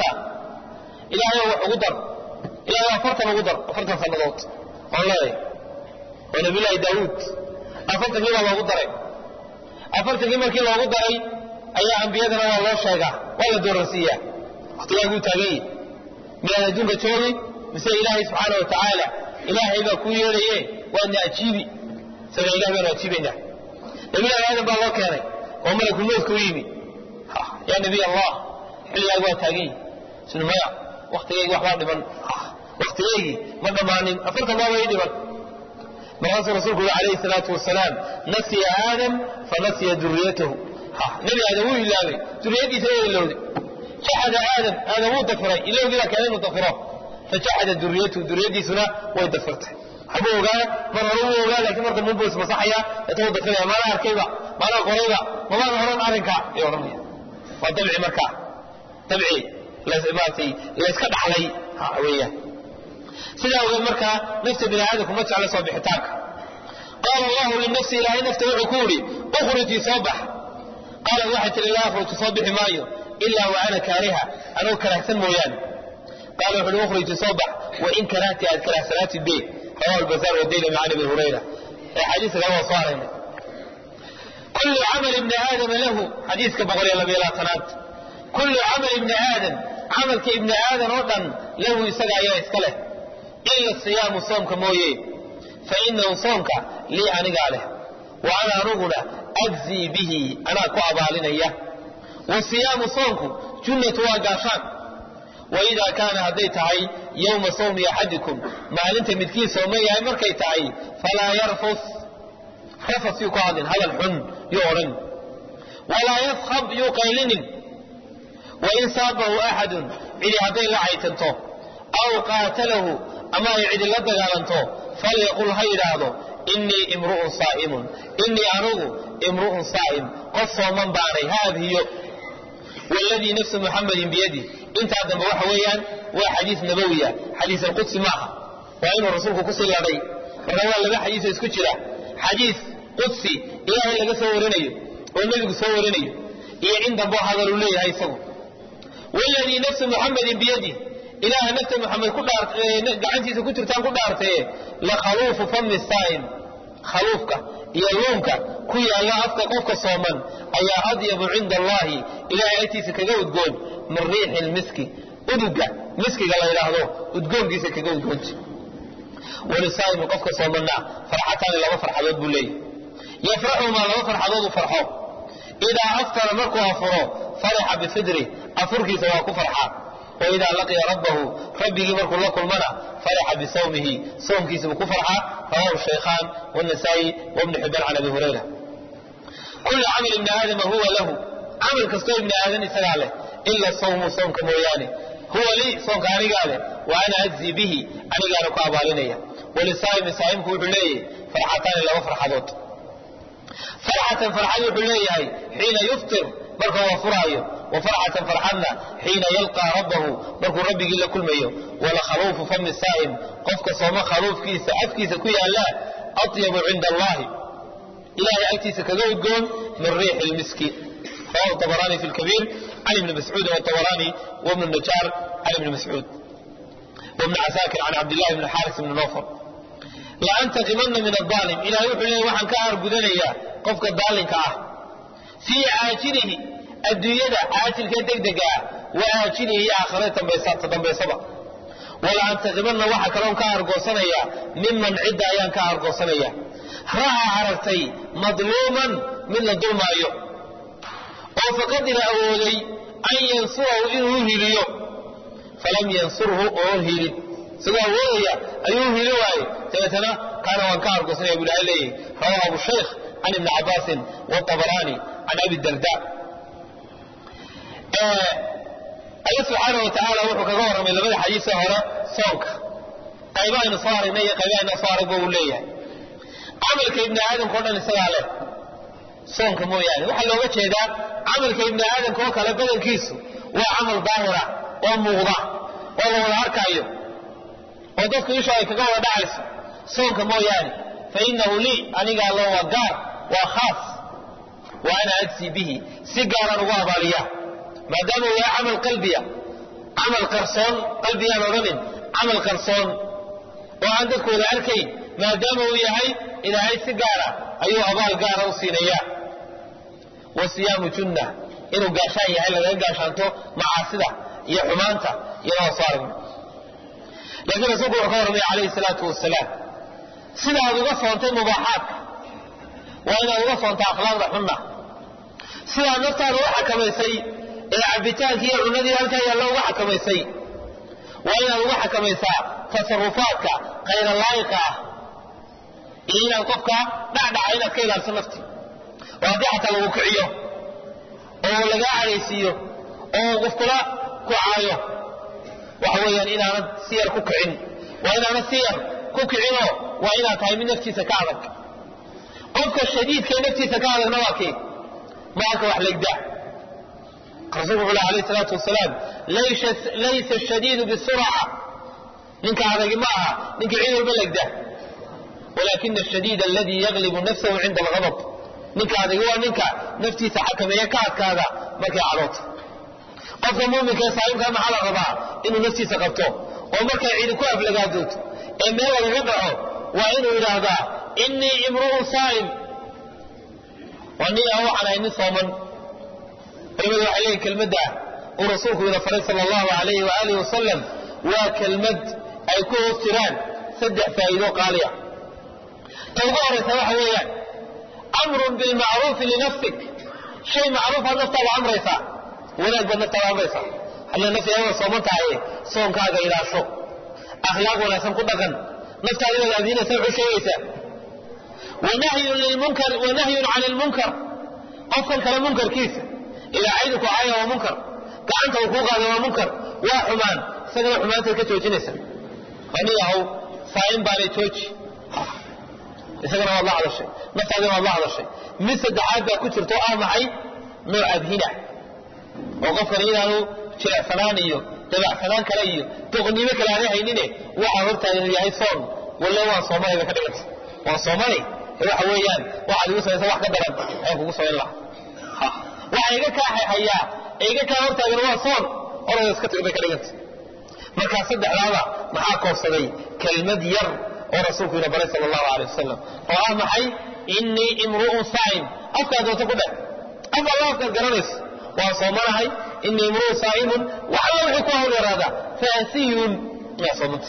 إله قدر إله فرطا وقدر فرطا فالنضوط والله ونبي الله داود أفرت كيما الله قدر أفرت كيما كيما الله قدر أي أنبيادنا والله شاقا ولا دورسية اختيار تاقي من دونك توري مثل إلهي سبحانه وتعالى إلهي بكو يوليه وأن أجيبي سبع إلهي بأن أجيبنا نبي الله هذا بالله كان وملك الموت كويمي يا نبي الله حلي أقوى تاقي سنو ميا وقت يجي وحوار دبن وقت يجي مرة معني أفرت الله ويدي بل مراسل رسولك عليه الصلاة والسلام نسي آدم فنسي ذريته نبي هذا هو إلهي ذريتي سيئة اللودي جحد آدم هذا هو دفره إلا وذلك كان دفره فجحد ذريته ذريتي سنة ويدفرته حبوه قال مرة هو قال لكن مرة منبوس مصحية يتوه دفره ما لا أركيبا ما لا قريبا ما لا هران أرنكا يا رمي وتبعي مكا تبعي لازماتي ليسكد علي هاوية سيدا وقال مركا نفس بنادكم ما تعالى صبحتاك قال الله للنفس إلهي نفس عكوري أخرجي صبح قال واحد لله أخرج تصبح مايو إلا وأنا كارهة أنا كرهت مويان قالوا حلو أخرج تصبح وإن كرهت أذكر صلاة البيت رواه البزار والدين مع ابن هريرة حديث له صارم كل عمل ابن آدم له حديث كبغري الله بلا قناة كل عمل ابن آدم عمل كابن آدم وطن له يسقى يا إسكاله إلا الصيام والصوم كمويه فإنه صومك لي أنق عليه وأنا رغنا أجزي به أنا كعب علينا إياه والصيام صومك جنة وقاشان وإذا كان هديت عي يوم صوم أحدكم ما أنت مدكين صومي مركيت عي فلا يرفث رفث يقال هذا الحن يعرن ولا يفخب يقيلن وإن صابه أحد إلي هدي لعيتنته أو قاتله أما يعد لدى غالنته فليقول هيدا إني امرؤ صائم إني أروه امرؤ صائم قصوا من باري هذه يوم والذي نفس محمد بيدي انت عدم بوحويا وحديث نبوية حديث القدس معها وعين رسولك قصي لدي فروى لنا حديث اسكتش له حديث قدسي إلهي لك سوريني والنبي سوريني إيه عند أبو هذا اللي هاي سوى والذي نفس محمد بيدي إله نفس محمد كل قعنتي سكتر تان كل عرته لخروف فم الصائم khaluufka iyo luunka ku yaalla afka qofka sooman ayaa adyabu cinda allahi ilaahay agtiisa kaga udgoon min riixi lmiski uduga miskiga la yidhaahdo udgoonkiisa kaga udgoonta walisaa'imi qofka soomana farxataani laba farxadood buu leeyahy yafraxumaa laba farxadood u farxo idaa aftara markuu afuro farixa bifidri afurkiisa waa ku farxaa waidaa laqiya rabbahu rabbigii markuu la kulmana farixa bisawmihi soomkiisa buu ku farxaa rawahu shaykhaan wاnasaa'i wabnu xibaan can abi hurayra kulu camal ibni aadama huwa lahu camal kastoo ibni aadan isagaa leh ila sawmu soomka mooyaane huwa lii soomka anigaa leh wa ana ajzii bihi anigaana ku abaalinaya walisaa'imi saa'imku wuxuu leeyahay farxataani laba farxadood farxatan farxad wuxuu leeyahay xiina yuftir marka uu afuraayo wa farxatan farxadna xiina yalqaa rabbahu markuu rabbigii la kulmayo wala khaluufu fami saa'im qofka sooma khaluufkiisa afkiisa ku yaallaa atyabu cinda allahi ilahay agtiisa kaga udgoon min riixi lmiski rawahu طabarani fi lkabiir can ibni mascuud wطabarani wabnu najaar can ibni mascuud wabni casaakir can cabdillahi bni xaaris bni nofar laantaqimana min aaalim ilahay wuxuu leeya waxaan ka aargudanayaa qofka daalinka ah fii caajilihi adduunyada caajilkee degdega ah wa aajilihi iyo aakhirada dambaysaba walaantaqimana waxa kaloon ka aargoosanayaa miman cidda ayaan ka aargoosanaya ra'a aragtay madluuman mid la dulmaayo oo faqadira awooday an yansurahu inuu hiliyo falam yansurhu oo hilin sidoo awoodaya ayuu hili waaye dabeetana kaana waan ka argoosanaya buu ilahay leeyahy rawahu abu shaykh can ibni cabaasin wطabarani can abi darda alla subxaana wa tacaala wuxuu kaga warramay labada xadiise hore soonka qayba aynu soo aragnay iyo qayba ayna soo aragba uu leeyahay camalka ibni aadamka o dhan isagaa leh soonka mooyaane waxaa looga jeedaa camalka ibni aadamka oo kale badankiisu waa camal daahira oo muuqda oo la wada arkaayo oo dadku isha ay kaga wada dhacayso soonka mooyaane fa inahu lii aniga allo waa gaar waa khaas wa ana ajzii bihi si gaaraan ugu abaaliya maadaama uu yahay camal qalbiya camal qarsoon qalbiyaan odhanin camal qarsoon oo aan dadku wada arkayn maadaama uu yahay ilaahay si gaara ayuu abaal gaara u siinayaa wa siyaamu junna inuu gaashaan yahay lagaga gaashaanto macaasida iyo xumaanta iyadoo soo aragno laakiin rasuulku wuxuu ka warramay calayhi salaatu wasalaam sida aad uga soontay mubaaxaadka waa inaad uga soontaa akhlaaqda xunna sidaad naftaada u xakamaysay ee cabbitaankii iyo cunadii halkaa yaalla uga xakamaysay waa inaad uga xakamaysaa tasarufaadka khayra laa'iqa ah iyo inaad qofka dhacdhaca inaad ka ilaaliso nafti oo haddii xataa lagu kiciyo oo lagaa cadhaysiiyo oo qofkula ku caayo waxa weeyaan inaanad si yar ku kicin waa inaanad si yar ku kicinoo waa inaad tahay mid naftiisa ka adag qofka shadiidkae naftiisa ka adagna waa kii maalka wax legdaa rasuulku wuxuu leh alayh salaatu wasalaam laysa ashadiidu bisurca ninka adagi ma aha ninka ciid walba legda walaakina ashadiid aladii yaglibu nafsahu cinda alghadab ninka adagi waa ninka naftiisa xakameeya ka adkaada markay cadooto qofka muuminka ee saaxiibkaa maxaa la rabaa inuu naftiisa qabto oo markay ciidi ku aflagaadooto ee meel lagaga dhaco waa inuu yidhaahdaa innii imru'un saa'im waa nin ah waxaan ahay nin sooman culimadu waxay leeyihin kelmadda uu rasuulku ina faray sala allahu alayhi waaalih wasalam waa kelmad ay ku hoos jiraan saddex faa'iido qaaliya ta ugu horaysa waxa weeyaan amrun bilmacruufi linafsik shay macruufaad naftaada amraysaa wanaag baad naftaada amraysaa hadla nafteeda waa sooman tahay soonkaaga ilaasho akhlaaq wanaagsan ku dhaqan naftaada inaad aadinaysa wuxuu sheegaysaa wanahyun lilmunkar wanahyun cani lmunkar qofkan kale munkarkiisa ilaa caydu ku caaya waa munkar gacanta uu kuu qaada waa munkar waa xumaan isagana xumaantaad ka joojinaysa aniga ahow saa'im baanay jooji isagana waad la hadashay naftaadina waad la hadashay mid saddexaad baa ku jirto ah maxay nooc abhina oo qofkan inaanu jirecsanaan iyo dabacsanaan kale iyo doqonnimo kale aanay haynine waxaa hortaagan yahay soon walle waan soomanay bay ka dhiganta waan soomanay ee waxa weeyaan waxaad igu samaysa wax ka daran ayaan kugu samayn lahaa waxa iga kaa hayaa ee iga kaa hortaagan waa soon orada iska tag bay ka dhiganta markaa saddexdaada maxaa koobsaday kelmad yar ورسولك نبري صلى الله عليه وسلم وقال محي إني امرؤ صائم أفكاد وتقول أما الله أفكاد قرنس وصومناهي إني امرؤ صائم وعلى الحكوة الإرادة فاسي يا صومت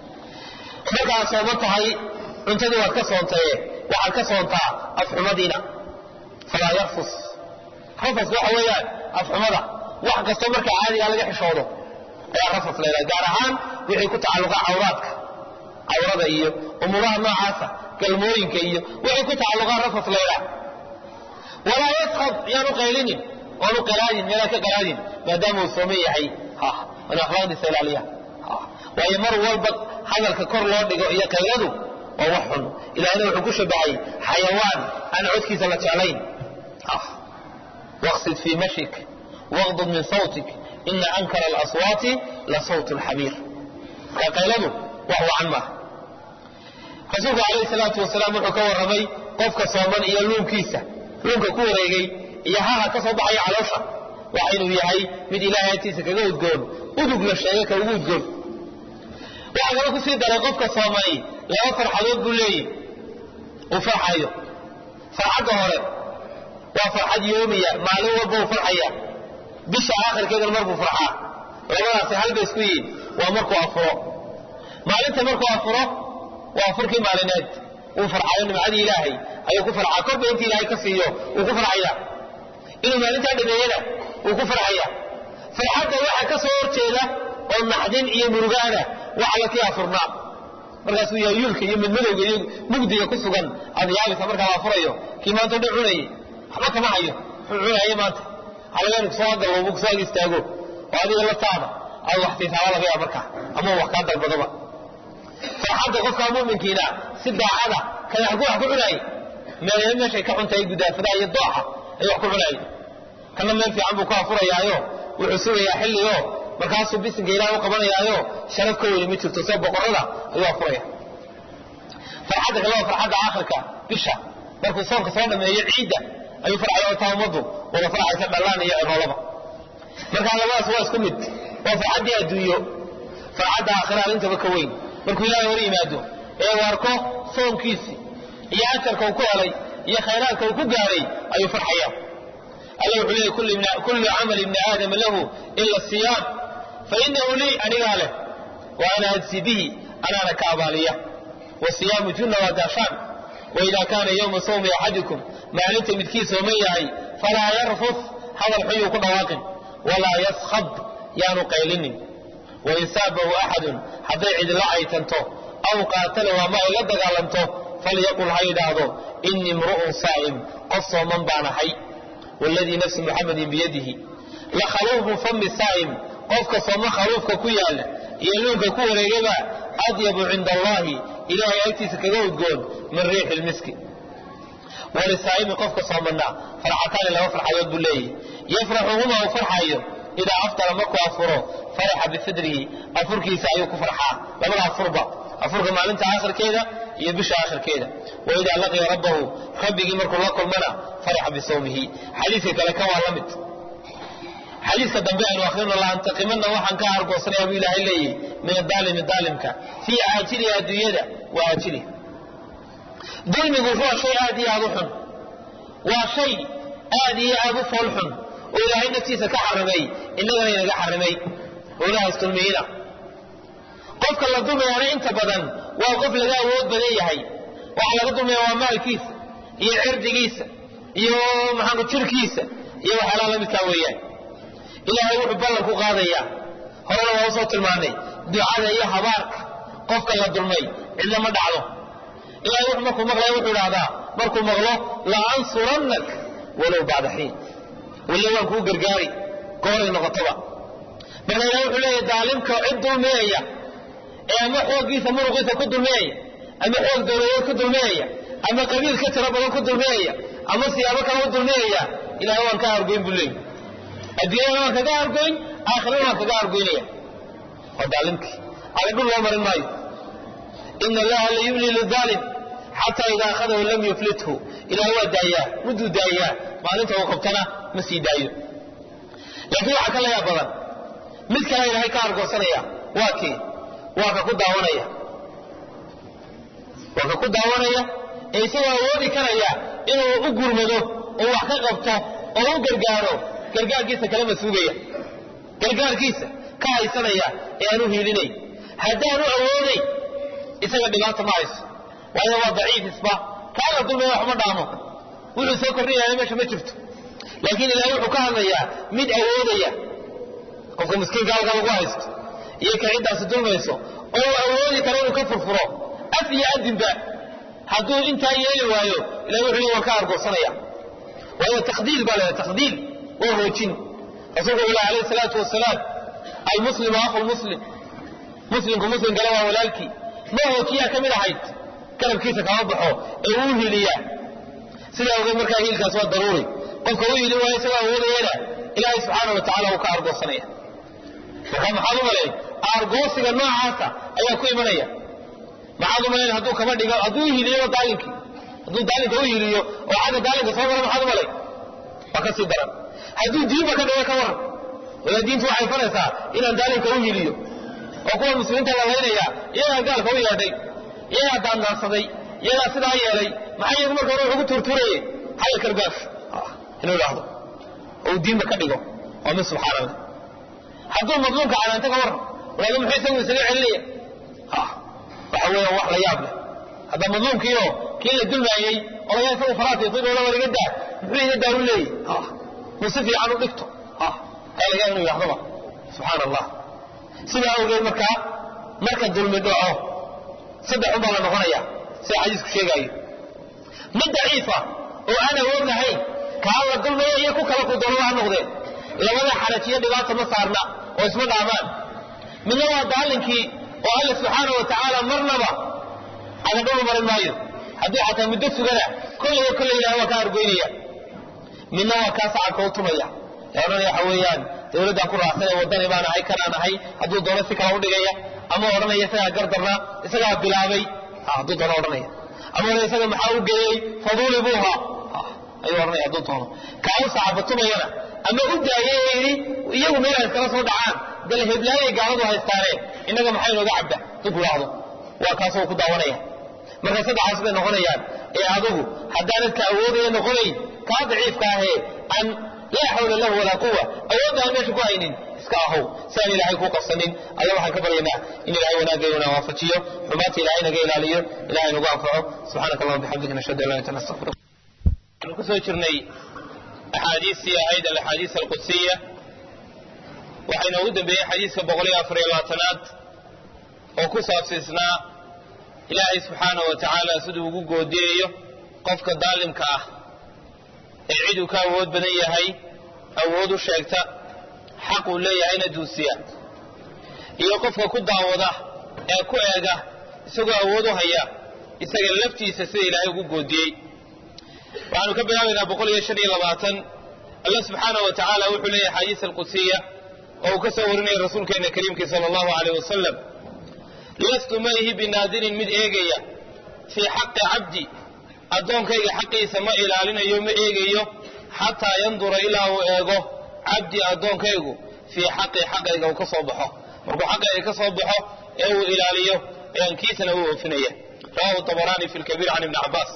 مركا صومتهي انتدي وكسونتهي وعلى كسونتها أفحمدنا فلا يرفص رفص وحويان أفحمده wax kasto marka caadi ah laga xishoodo ayaa rafas leeyahay gaar ahaan wixii ku tacalluqa awraadka awrada iyo umuraha noocaasa kalmooyinka iyo wixii ku tacalluqa rafas leeyahay wala yasqad yaanu qaylinin wanu qalaadin meel ka qalaadin maadaama uu soomay yahay ha wana akhlaaqdi salaaliya ha way mar walba hadalka kor loo dhigo iyo qayladu oo wax xun ilaahna wuxuu ku shabahay xayawaan aan codkiisa la jeclayn ha waqsid fi mashik واغضض من صوتك إن أنكر الأصوات لصوت الحمير كقيلده وهو عنه رسولك عليه الصلاة والسلام وحكا ورمي قفك صومان إيا لون كيسة لونك كورا يجي إيا هاها كصوب حي على وشا وحينه يحي من إلهي تيسك قود قول ودق للشيك وقود قول وحكا لكو سيدة لقفك صوماني لا فرح لود قولي وفرح أيضا فرحك هوري وفرح يومية معلوم وبو فرحية bisha aakhirkeeda markuu farxaa labadaas hal bay isku yihiin waa markuu afuro maalinta markuu afuro waa furkii maalineed uu farxayo nimcadii ilaahay ayuu ku farxaa korba intii ilaahay ka siiyo uu ku farxaya inuu maalintaa dhameeyana uu ku farxaya farxadda waxa ka soo horjeeda oo naxdin iyo murugaana waxa la kii afurnaa markaasuu yaayuulka iyo midmadowga iyo mugdiga ku sugan adyaabisa markaa afurayo kii maanta dhan cunayay waxba kama hayo wuxuu cunayay maanta على سواق لو بكساق يستاغو وهذه لا تعب او وقتي تعالى بها marka ama wax ka dalbadaba farxada qofka muuminkiina sida caada kala xaqu wax ku cunay meel meesha ka xuntay gudaafada iyo dooxa ay wax ku cunay kana meel fiican buu ka furayaayo wuxuu suurayaa xilliyo markaas uu bisinka ilaahay u qabanayaayo sharafka weyn ma jirto soo boqorada ayuu furaya farxada kala farxada aakhirka bisha markuu soonka soo dhameeyo ciida ay farxayo taamadu wala farxaysa dhalaan iyo ciroolaba marka labadaas waa isku mid waa farxadii adduunyo farxada aakhira inta ka weyn markuu ilaahay hor yimaado ee warko soonkiisi iyo ajarka uu ku helay iyo khayraadka uu ku gaaray ay farxaya Allah wuxuu leeyahay kullu ibn kullu amal ibn adam lahu illa siyam fa innahu li anigale wa ana hadsibihi ana nakabaliya wa siyam junna wa dashan wa idha kana yawm sawm ahadikum maalinta midkiisa oo yahay fala yarfus hadal xuyu ku dhawaaqin wala yaskhab yaanu qaylinin wa insabahu ahad haday cid la ay tanto aw qaatala wa ma ila dagaalanto falyaqul haydado inni imru'un sa'im qasaman banahay والذي نفس محمد بيده la khalufu fami saa'im qofka sooma khaluufka ku yaala iyo luunka ku wareegaba adyabu inda Allah ilaahay agtiisa kaga udgoon min riix almiski wal saa'im qofka soomana farxatan la farxayo bulay yafrahuhuma wa farhayo ila aftara marku afuro farxa bi sadrihi afurkiisa ayuu ku farxaa labada afurba afurka maalinta aakhirkeeda iyo bisha aakhirkeeda wa ila laqiya rabbahu rabbigi marku la kulmana farxa bi sawmihi hadithka kala ka waa lamid حديث دنبه ان واخرنا الله انتقمنا وحن ka argoosnay abu ilaahay leeyay min dalim dalimka fi aajili adiyada wa aajili dulmigu waa shay aadi aad u xun waa shay aadi aad u fol xun oo ilaahay naftiisa ka xarimay inagana inaga xarimay oo ilaahay istilmiina qofka la dumeeyana inta badan waa qof laga awood badan yahay waxa laga dumeeyaa waa maalkiisa iyo cirdigiisa iyo maxaa jirkiisa iyo waxa la mid ka weeyaan ilaahay wuxuu ballan ku qaadaya horena waa soo tilmaanay ducada iyo habaarka qofka la dulmay cidna ma dhacdo ilaahay wuxuu markuu maqlay wuxuu raada markuu maqlo la ansurannak walaw ba'da hin wala waan ku gargaari goor noqotaba marka ilaahay wuxuu leeyahay daalimka cid dulmeeya ee ama xoogiisa muruqiisa ku dulmeeya ama xoog dawladeed ku dulmeeya ama qabiil ka tira badan ku dulmeeya ama siyaabo kale ku dulmeeya ilaahay waan ka argoyn bulay adduunyada waa kaga argoyn aakhirada waa kaga argoynaya waa daalimki ala dhul waa marin maayo inna allaha la yumli lidhalim hatta idha akhadahu lam yuflithu ilaahay waa daaya mudu daaya maalinta uu qabtana ma sii daayo laakiin waxa kale yaa badan mid kale ilaahay ka argoosanaya waa kii waa ka ku daawanaya waka ku daawanaya ee isagoo awoodi karaya inuu u gurmado oo wax ka qabto oo u gargaaro gargaarkiisa kala masuugaya gargaarkiisa ka haysanaya ee aanu hiilinay haddaanu awooday isaga dhibaato ma hayso waayo waa daciif isba kaala dulmaya waxma dhaamo wuxuu soo kordhinayaa meesha ma jirto laakiin ilaahay wuxuu ka hadlayaa mid awoodaya qofka miskiinka halka lagu haysto iyo ka ciddaasi dulmayso oo awoodi kara inuu ka furfuro af iyo adinba hadduu intaa yeeli waayo ilaahay wuxuu leeyahay waan ka argoosanaya waayo taqdiil baa leeyahay taqdiil waa hoojin rasuulku ilaahi calayhi salaatu wasalaam almuslimu aqu lmuslim muslimku muslim kale waa walaalkii ma hoojiyaa ka mid ahayd garabkiisa kama baxo ee uu hiliyaa sidaa ogeed markaa hiilkaas waa daruuri qofka u hili waayo isagoo awoodayana ilaahay subxaana wa tacaala uu ka argoosanaya marka maxaad u malayn argoosiga noocaasa ayaa ku imanaya maxaad u malayn hadduu kama dhigo hadduu hiliyo daalinkii hadduu daalinka u hiliyo oo xagga daalinka soo mara maxaad u malayn waa ka sii daran hadduu diinba ka dhigo ka waran wala diintu waxay faraysaa inaan daalinka u hiliyo oo kuwa muslimiinta la laynaya iyagaa gaalka u yeedhay iyagaa daandaansaday iyagaa sidaa yeelay maxaa iyagu marka hore wuxugu tuurtuuraye haya kargaaf inuu idhaahdo oo uu diinba ka dhigo waa mid subxaana allah hadduu madluumka canaanta ka waran walaalo muxuu isagu isaga celinaya waxa weeyaan wax la yaab leh hadda madluumkiioo kii la dulmaayey oo laga isagu faraatiisidoola war iga daa muxuu iga daa u leeyahy muu si fiican u dhigto kaa laga inuu yidhahdaba subxaana allah sidaa awgeed markaa marka dulmi dhaco saddex un baa la noqonaya sida xadiisku sheegaayo mid daciifa oo aan awood lahayn kaa la dulmaya iyo ku kala kudalo ha noqdeen labada xarajiyo dhibaata ma saarna oo isma dhaamaan midna waa daalinkii oo alla subxaana wa tacaala marnaba cagadhulu marin maayo hadduu xataa muddo sugana kollayba kollay ilahay waa ka argoynaya midna waa kaa sacabka u tumaya ee odhanaya waxa weeyaan dawladdaan ku raacsanay waddani baan ahay kanaan ahay hadduu doono si kala u dhigaya ama odhanaya isagaa gardarna isagaa bilaabay hadduu doono odhanaya ama odhanaya isaga maxaa u geeyey faduuli buuha ayuu odhanaya hadduu doono kaa u sacabka tumayana ama u daayay ee yidhi iyagu meelaa iskala soo dhacaan dal heblaayay gaaladu haystaaneen innaga maxay inooga cabda dinku idhaahdo waa kaasoo ku daawanaya marka saddexaas bay noqonayaan ee adigu haddaanad ka awoodaya noqonayn kaa daciifka ahee aan laa xawla lahu walaa quwa awoodda aan meesha ku haynin iska ahow si aan ilaahay kuu qabsanin alla waxaan ka baryaynaa in ilaahay wanaaggeeduna waafajiyo xumaanta ilaahay naga ilaaliyo ilahay nagu anfaco subxaanaka allahuma bixamdika nashhadu an laa ilaha illa anta nastaghfiruka waxaanu ku soo jirnay axaadiistii ahayd alaxaadiis alqudsiya waxaa inoogu dambeeyey xadiiska boqol iyo afar iyo labaatanaad oo ku saabsiisnaa ilaahay subxaanahu wa tacaala siduu ugu goodiyayo qofka daalimka ah ee ciduu ka awood badan yahay awood u sheegta xaq uu leeyahayna duusiya iyo qofka ku daawada ee ku eega isagoo awood u haya isaga laftiisa sida ilaahay ugu goodiyey waxaanu ka bilaabaynaa boqol iyo shan iyo labaatan allah subxaanahu wa tacaala wuxuu leeyahay xadiis alqudsiya oo uu ka soo warinaya rasuulkeena kariimkii sala allahu calayh wasalam lastu ma ihi binaadirin mid eegaya fii xaqi cabdi addoonkayga xaqiisa ma ilaalinayo ma eegayo xataa yandura ilaa uu eego cabdi addoonkaygu fii xaqi xaqayga uu ka soo baxo markuu xaqayga ka soo baxo ee uu ilaaliyo ayaan kiisana u oofinaya rawahu tabaraani fi lkabiir can ibni cabbaas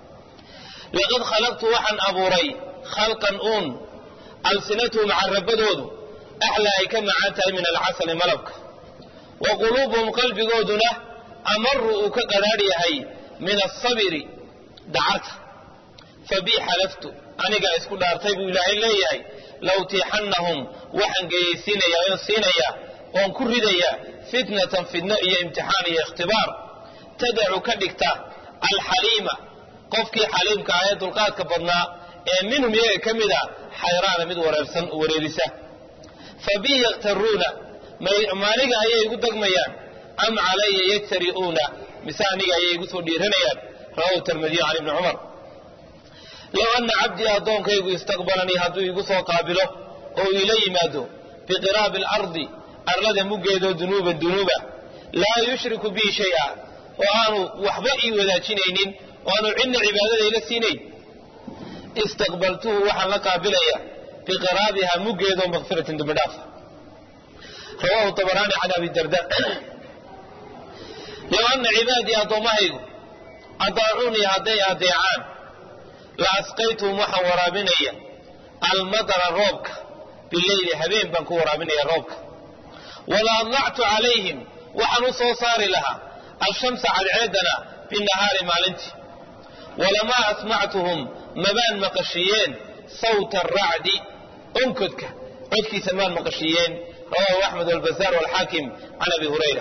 laqad khalaqtu waxaan abuuray khalqan uun alsinatuhum carabadoodu axlaa ay ka macaan tahay min alcasali malabka wa quluubuhum qalbigooduna amaru uu ka qadhaadh yahay min asabiri dacarta fabii xalaftu anigaa isku dhaartay buu ilaahay leeyahay lawtiixannahum waxaan geyaysiinayaa oon siinayaa oon ku ridayaa fitnatan fidno iyo imtixaan iyo ikhtibaar tadacu ka dhigta alxaliima qofkii xaliimka ah ee dulqaadka badnaa ee minhum iyaga ka mid a xayraana mid wareersan wareerisa fabii yaktaruuna maaniga ayay igu dagmayaan am calaya yajtari'uuna mise aniga ayay igu soo dhiiranayaan rawahu tirmidiyu can ibni cumar low anna cabdii addoonkaygu istaqbalanii hadduu igu soo qaabilo oo iila yimaado biqiraabi alardi arlada muggeedoo dunuuban dunuuba laa yushriku bii shay-a oo aanu waxba ii wadaajinaynin oo aanu cidna cibaadada ila siinayn istaqbaltuhu waxaan la qaabilaya biqiraabiha muggeedoo makfiratin dambi dhaafa rawahu tabaraani can abi darda low anna cibaadii addoommahaygu أطاعوني هدي أديعان لأسقيتهم وحن ورابنيا المطر الروبك بالليل هبين بنكو ورابنيا الروبك ولا أضلعت عليهم وحن صوصار لها الشمس على عيدنا بالنهار مالنتي ولما أسمعتهم مبان مقشيين صوت الرعد أنكدك عدكي سمان مقشيين رواه أحمد والبزار والحاكم عن أبي هريرة.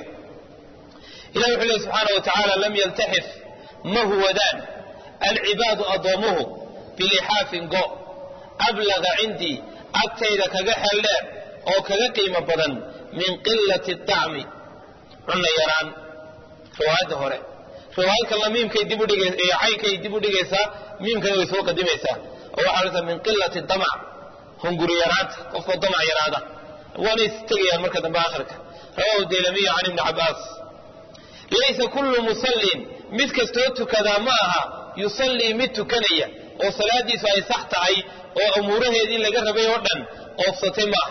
إلهي الله سبحانه وتعالى لم يلتحف مهودان العباد أضومه بلحاف قو أبلغ عندي أكتيد كغحل أو كغقيم بدن من قلة الطعم عنا يران فواد هوري فواد كلا ميم كي ديبو ديغي عي كي ديبو ديغيسا ميم كي ويسو قديميسا او حالته من قلة الطمع هنغوري يرات قف الطمع يرادا وني استغيا marka dambe aakhirka rawi dilamiya an ibn abbas laysa kullu musallin mid kasto tukada ma aha yusalli mid tukanaya oo salaadiisu ay sax tahay oo umuraheedii laga rabay oo dhan oo satay ma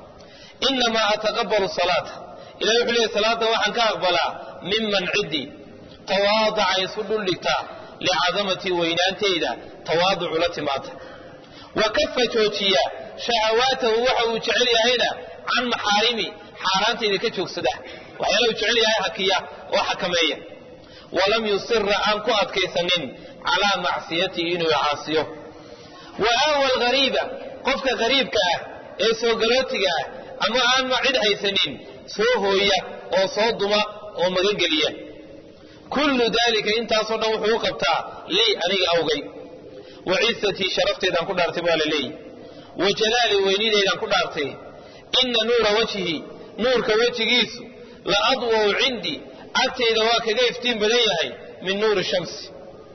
inma ataqabbalu salata ila yuhli salata waxan ka aqbalaa mimman idi tawaada'a yasuddu lita li'azamati waynaantayda tawaadu la timaata wa kaffa joojiya shahawatahu waxa uu jecel yahayna عن محارمي حارانتي لك جوكسده وحيالو جعل ياهي حكية وحكمية ولم يصر عن كؤد كيسنين على معصيته إنه يعاصيه وأول غريبة قفك غريبك إيسو قلوتك أما أن معد هيسنين سوهوية أو صدمة أو مغنقلية كل ذلك انت أصنعه حقوقبتا لي أنيق أوغي وعزتي شرفتي إذا كنا ارتبال لي وجلالي وينيني إذا كنا ارتبال إن نور وجهه نور كوجهيس لأضوء عندي أتي ذواك جيفتين بديهي من نور الشمس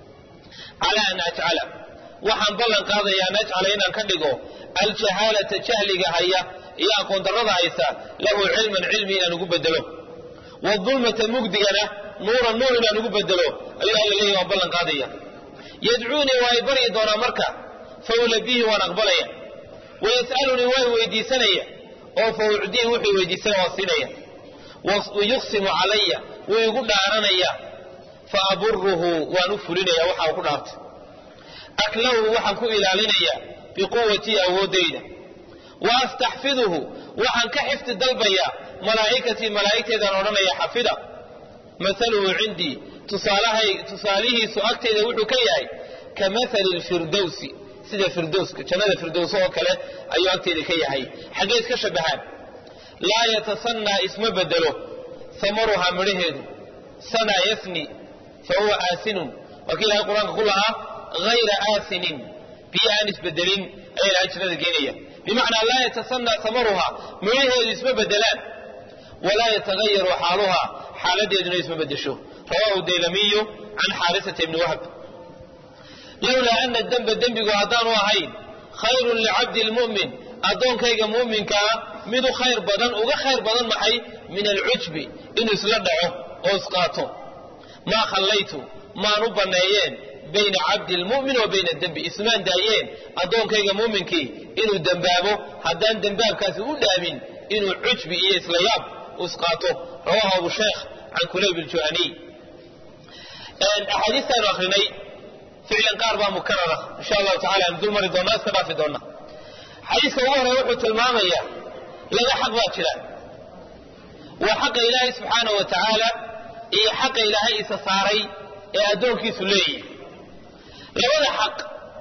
على أن أجعل وحن ظلن قاضي أن أجعل إن كدقو الجهالة جهلك هيا إيا كنت رضا عيسى له علما علمي أن نقول بدله والظلمة مقدقنا نورا نور أن نقول بدله أيها اللي وظلن قاضي يدعوني ويبري دون مركة فولديه ونقبليه ويسألني ويدي سنيه oo fawcdii wuxuu weydiisay wasinaya ويقسم علي ويقول دارنيا فأبره ونفلنيا وحا ku dhaartay أكله وحا ku ilaalinaya بقوتي أودينا وأستحفظه وحا كحفت دلبيا ملائكتي ملائكتي دارنيا حفظا مثله عندي تصالحي تصالحه سؤالتي وحو كياي كمثل الفردوس سيده فردوس جنة فردوس oo kale ayu agteeda ka yahay xagees ka shabahan la yatasanna isma badalo samaruha miriheedu sana yasni fa huwa asin wakila quraanka kullaha ghayra asinin bi an isbadalin ay ajrada geeniya bimaana la yatasanna samaruha miriheedu isma badalaan wala yatagayyaru haluha haladeedu isma badasho rawahu daylamiyu an harithah ibn wahb لولا أن الذنب الذنب قادان وهين خير لعبد المؤمن أدون كيغا مؤمن كا مدو خير بدن وغا خير بدن محي من العجب إنه سلدعه واسقاطه ما خليته ما نبنيين بين عبد المؤمن وبين الذنب اسمان دايين أدون كيغا مؤمن كي إنه دنبابه حدان دنباب كاسي ودامين إنه عجب إيه سلياب واسقاطه رواه أبو شيخ عن كليب الجواني الأحاديث الأخرين فعلا قاربا مكررة إن شاء الله تعالى نقول مريض الناس كبافد الناس حديث الله يوحد المامية لذا حق باتلا وحق إلهي سبحانه وتعالى إيه حق إلهي إسساري إيه أدونك سلي لذا حق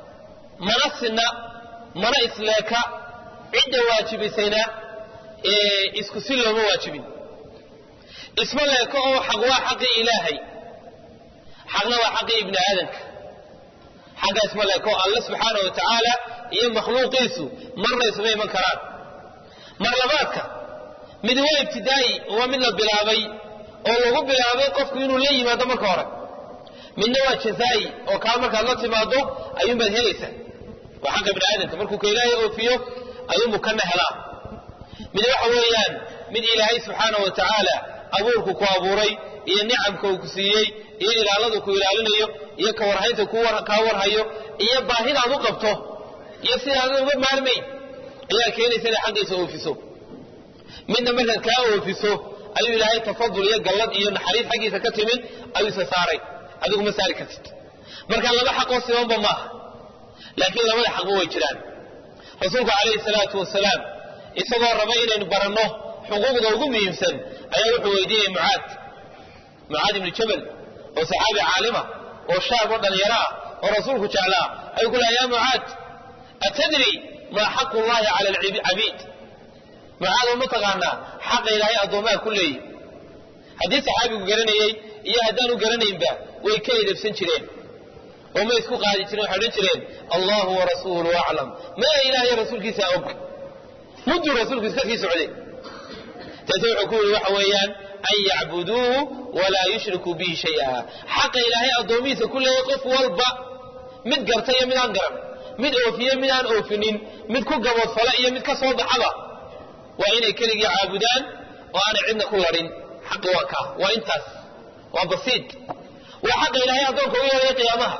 منصنا منص لك عند واجب سينا إيه إسكسل له واجبين اسم الله يكون حق وحق إلهي حقنا وحق ابن آدم حق اسم الله يكون الله سبحانه وتعالى إيه مخلوق يسو مرة يسميه من كران مرة باتك مدوى ابتدائي ومن البلابي ولغو بلابي قفك ينو لي ما دمك ورك من نوى الشزائي وكامك الله تماضو أيوم بالهلسة وحق ابن آدم تمركو كإلهي أوفيه أيوم مكنا هلا مدوى حويان من إلهي سبحانه وتعالى أبورك كوابوري إيه النعم كوكسيي إيه إلالدك وإلالنيو إيه كورهينك كورهيو إيه باهين عدو قبطه إيه سيدان أدو مارمي إيه كيني سيدان حقي سوفيسو من مثلا كاوفيسو أيو إلهي تفضل إيه قلد إيه نحريف حقي سكتمين أيو سساري adigu ma saari kartid marka laba xaq oo sibanba maaha laakiin labada xaq way jiraan rasuulku calayhi salaatu wasalaam isagoo raba inaynu baranno xuquuqda ugu muhiimsan ayaa wuxuu weydiiyey mucaad mucaad ibnu jabal oo saxaabi caalima oo shaab oo dhalinyaro ah oo rasuulku jeclaa ayuu ku lahaa yaa mucaad atadri maa xaqu llahi cala alcabiid mucaad oo ma taqaanaa xaqa ilaahay addoomaha ku leeyihi haddii saxaabigu garanayey iyo haddaanu garanaynba way ka edebsan jireen oo ma isku qaadi jireen waxay odhan jireen allahu warasuuluhu aclam ma ilaahay rasuulkiisa og mudduu rasuulku iska sii socday taasi wuxuu ku yidhi waxa weeyaan an yacbuduuhu walaa yushrikuu bihi shaya xaqa ilaahay addoomihiisa ku leeyahay qof walba mid garta iyo mid aan garan mid oofiye mid aan oofinin mid ku gaboodfala iyo mid ka soo baxaba waa inay keligii caabudaan oo aanay cidna ku larin xaqi waa kaa waa intaas waa basiid waa xaqa ilaahay addoonka u yeedhaya qiyaamaha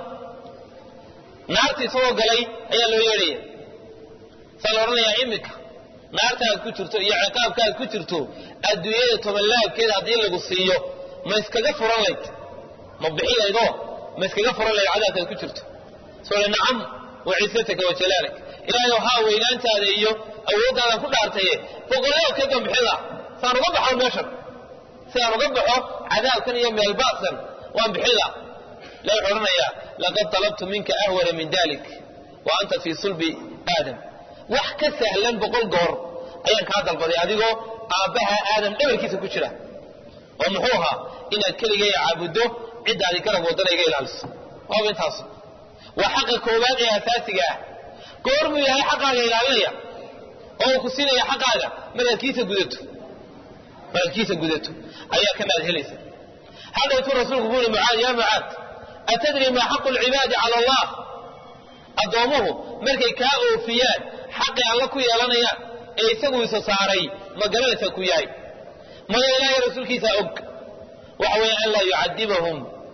naarta isagoo galay ayaa loo yeedhaya saa la odhanayaa iminka naarta aad ku jirto iyo ciqaabka aad ku jirto adduunyada tobanlaabkeeda haddii lagu siiyo ma iskaga furan layd ma bixi laydoo ma iskaga furan layd cadaabka aad ku jirto soo nacam wa ciisataka wa jalaalak ilaahay haa weynaantaada iyo awooddaada ku dhaartaye boqolaabkeedan bixida saan uga baxo meeshan si aan uga baxo cadaabkan iyo meelbaadsan waan bixida la wuxuu odhanayaa laqad talabtu minka ahwana min dalik wa anta fii sulbi aadam wax ka sahlan boqol goor ayaan kaa dalbaday adigoo aabbaha aadam dhabarkiisa ku jira oo muxuu ahaa inaad keligay caabuddo ciddaadii garab wadana iga ilaaliso waaba intaas waa xaqa koowaad ee asaasiga ah goormuu yahay xaqaaga ilaalinaya oo uu ku siinaya xaqaaga madalkiisa gudato madalkiisa gudato ayaa kanaad helaysa هذا يقول رسولك يقول معاذ يا معاذ أتدري ما حق العباد على الله أضامه مركي كاؤ فيان حقي الله كويا لنا يا إيه سقوا يسصاري ما قبل سكوياي ما إلهي رسولك سأوك وحوي أن لا يعذبهم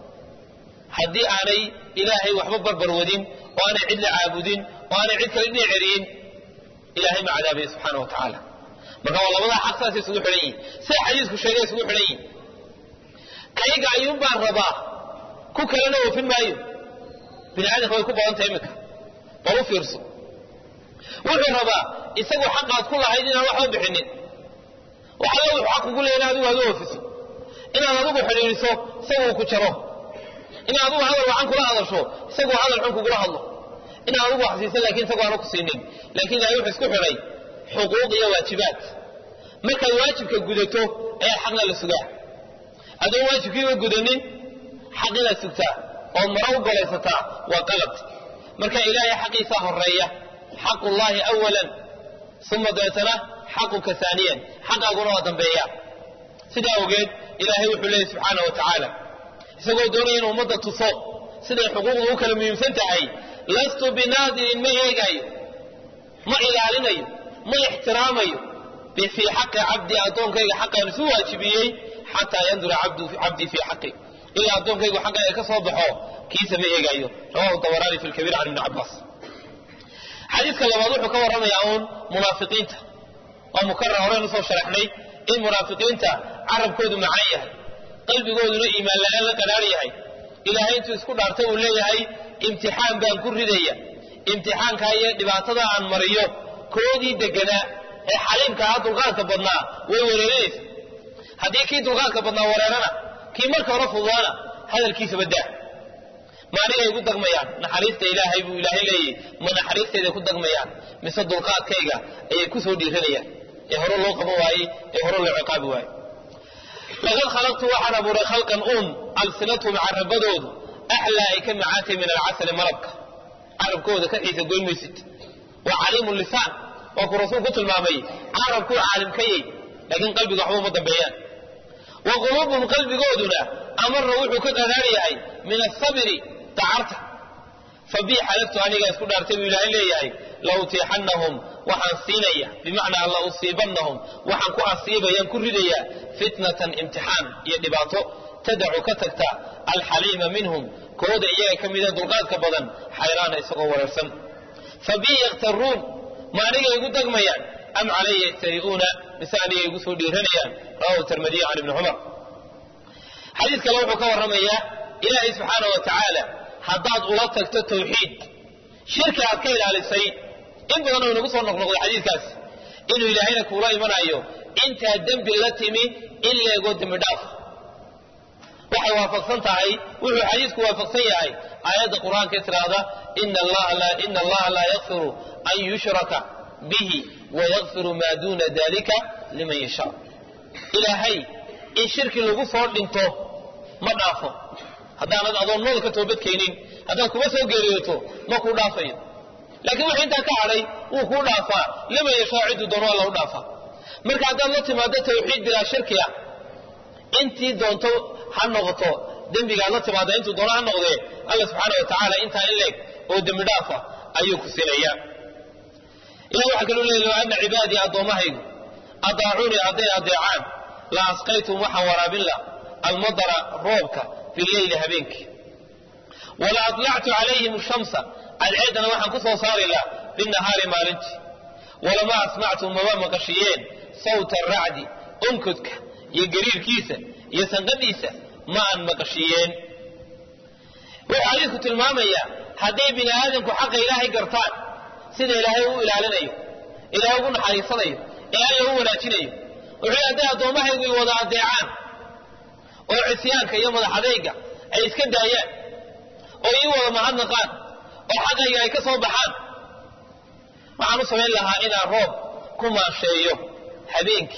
حدي علي إلهي وحبب برودين وأنا عد عابدين وأنا عد كلمني عرين إلهي مع عذابه سبحانه وتعالى ما قال الله حساسي سلوح لي سي حديثك الشريع سلوح لي كايغا ايون بان ربا ku kalena oo fin maayo binaadamka way ku badan tahay imika bal u fiirso wuxuu rabaa isagu xaqaad ku lahayd inaan wax u bixinin waxa uu xaq ugu leeyahay adigu aad u oofiso inaad adigu xiriiriso isagu ku jaro inaad adigu hadal waxan kula hadasho isagu hadal xun kugu hadlo inaad adigu xasiisan laakiin isagu aanu ku siinin laakiin ay wax isku xiray xuquuq iyo waajibaad marka waajibka gudato ay xaqna la sugaa adoo waajibkiiba gudanin xaqina sugtaa oo maraw galaysataa waa qalad marka ilaahay xaqiisa horeeya xaqullaahi awalan thumma daatana xaquka thaniyan xaqaguna waa dambeeya sidaa ogeed ilaahay wuxuu leeyahay subxaanahu wa tacaala isagoo doonaya inuu ummadda tuso siday xuquuqdu u kala muhiimsan tahay lastu binaadirin ma eegayo ma ilaalinayo ma ixtiraamayo fii xaqi cabdi addoonkayga xaqaan isu waajibiyey حتى ينظر عبد عبدي في حقي إلا أدونك يقول حقا يكسر بحو كيس ميهيقايو رواه الطبراني في الكبير عن ابن عباس حديث كلا وضوح كور رمي يعون منافقين ومكرر هورين نصف شرحني المنافقين عرب كودوا معايا قلبي قودوا لي إيمان لأن لك ناريهي إلى هين تسكن أرتبوا ليهي امتحان بان كردية امتحان كاية لبعتضى عن مريو كودي دقناء حليم كهاتوا الغاثة بدنا ويوريليس haddii kii dulqaadka badnaa wareerana kii marka hore fududaana hadalkiisa badaa ma anigay ku dagmayaan naxariista ilaahay buu ilaahay leeyahay ma naxariisteeda ku dagmayaan mise dulqaadkayga ayay ku soo dhiiranayaan ee hore loo qabo waayey ee hore loo ciqaabi waayey laqad khalaqtu waxaan abuuray khalqan uun alsinatuhum carabadoodu axlaa ay ka macaantay min alcasali malabka carabkooda ka xiisa goyn maysid waa caliimu lisaan waa ku rasuul ku tilmaamay carabkuu caalim ka yey laakiin qalbiga waxba uma dambeeyaan وقلوبهم قلب جودنا أمر وحو كقراريهي من الصبر تعرته فبي حلفت أني قد كنت أرتبي لأليهي لو تيحنهم وحن سينيا بمعنى الله أصيبنهم وحن كو أصيبا ينكر ليا فتنة امتحان يدباطو تدعو كتكتا الحليم منهم كود إياه كميدا دلقات كبضا حيران يسقوا ورسم فبي يغترون ما نيجا يقول دقميان أم علي يستريئون مثالي يقصوا ديرانيا رواه الترمذي عن ابن عمر حديث كلام حكاوة رمية إلهي سبحانه وتعالى حضاد أولادك التوحيد شركة أكيد على السيد إن بدنا نقص ونقول الحديث كاس إنه إلهينا كولا إيمان أيوه أنت الذنب التي إلا يقول مداف وحي وافقسن تاعي وحي حديثك وافقسن ياعي آيات القرآن كثر هذا إن الله لا إن الله لا يغفر أن يشرك به ويغفر ما دون ذلك لمن يشاء إلهي إن شرك اللي قصر انتو ما دافع هذا أنا أظن نوضك توبت كينين هذا كما سوى قريته ما كو دافعين لكن وحي انت كعلي وكو دافع لمن يشاء عدو دونوا الله دافع مركا هذا الله تمادى توحيد بلا شرك يا انتي دونتو حنغطو دنبغا الله تمادى انتو دونا حنغضي الله سبحانه وتعالى انت إليك ودم دافع أيوك سنيا إلا واحد قالوا لي لو أن عبادي أضومهي أضاعوني أضيع أضيعان لا أسقيتم وحورا بالله المضر روبك في الليل هبينك ولا أطلعت عليهم الشمس العيدنا وحن قصوا صار الله بالنهار مالنت ولما أسمعتم مبام قشيين صوت الرعد أنكدك يقرير كيسة يسنقديسة ما أن مقشيين وحديثك المامية هدي بن آدم حق إلهي قرطان سيد إلهي هو إلهي إلهي هو نحريصني إلهي هو ناتني وحي أداء دومه يقول وضع الدعان وعسيانك يوم الحديقة أي اسكن دايان ويوضع معنا قان وحقا إلهي كسو بحان مع نصف لها إلى الروب كما الشيء حبينك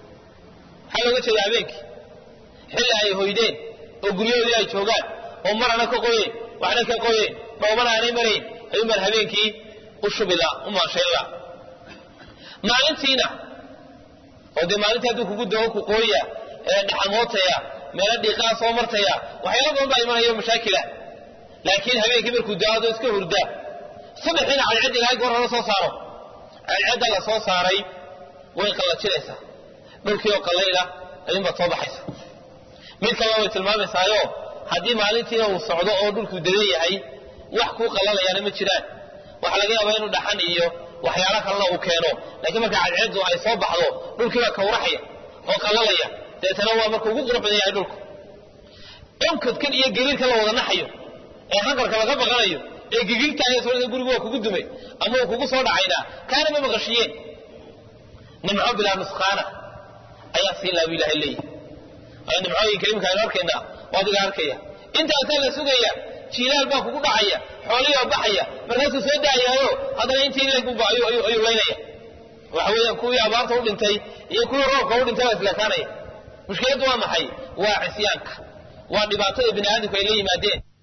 حلو قلت يا حبينك حلا أي هويدين وقريو إلهي شوقان ومرنا كقوين وحنا كقوين فأمنا عني مرين أيما الحبينك وشبلا وما شاء الله maalintiina oo de maalinta haduu kugu dawo ku qooya ee dhaxamootaya meel dhiiqa soo martaya waxyaalo badan baa imanaya mashaakila laakiin habeenkii markuu daado iska hurda sabaxina aan cid ilaahay goor hore soo saaro aan cid la soo saaray way qalajinaysaa dhulkii oo qalayla ayinba soo baxaysa mid kale way tilmaamaysaa hadii maalintiina uu socdo oo dhulku dadan yahay wax ku qalalaya ma jiraan waxa laga yaabaa inuu dhaxan iyo waxyaalo kale uu keeno laakiin marka cadceedu ay soo baxdo dhulkiiba ka waraxaya oo qalalaya deetana waa markuu ugu qurux badan yahay dhulku inkadkan iyo gariirka la wada naxayo ee hangarka laga baqanayo ee gigirta ay soo guriga waa kugu dumay ama uu kugu soo dhacayna kaana ma maqashiyeen nimco bila nusqana ayaa si la ilaaha ilaahi ay nimcooyin kariimka ay arkayna waad iga arkaya inta aad la sugaya jilaal baa kugu dhacaya xooliyo baxaya markaasuu soo daayayo hadana intii ilaahay ku baayo ayu ayu leynaya waxa weeyaan kuwii abaarta u dhintay iyo kuwii roobka u dhintay isla kaanay mushkiladu waa maxay waa cisyaanka waa dhibaatada bini aadamku ay la yimaadeen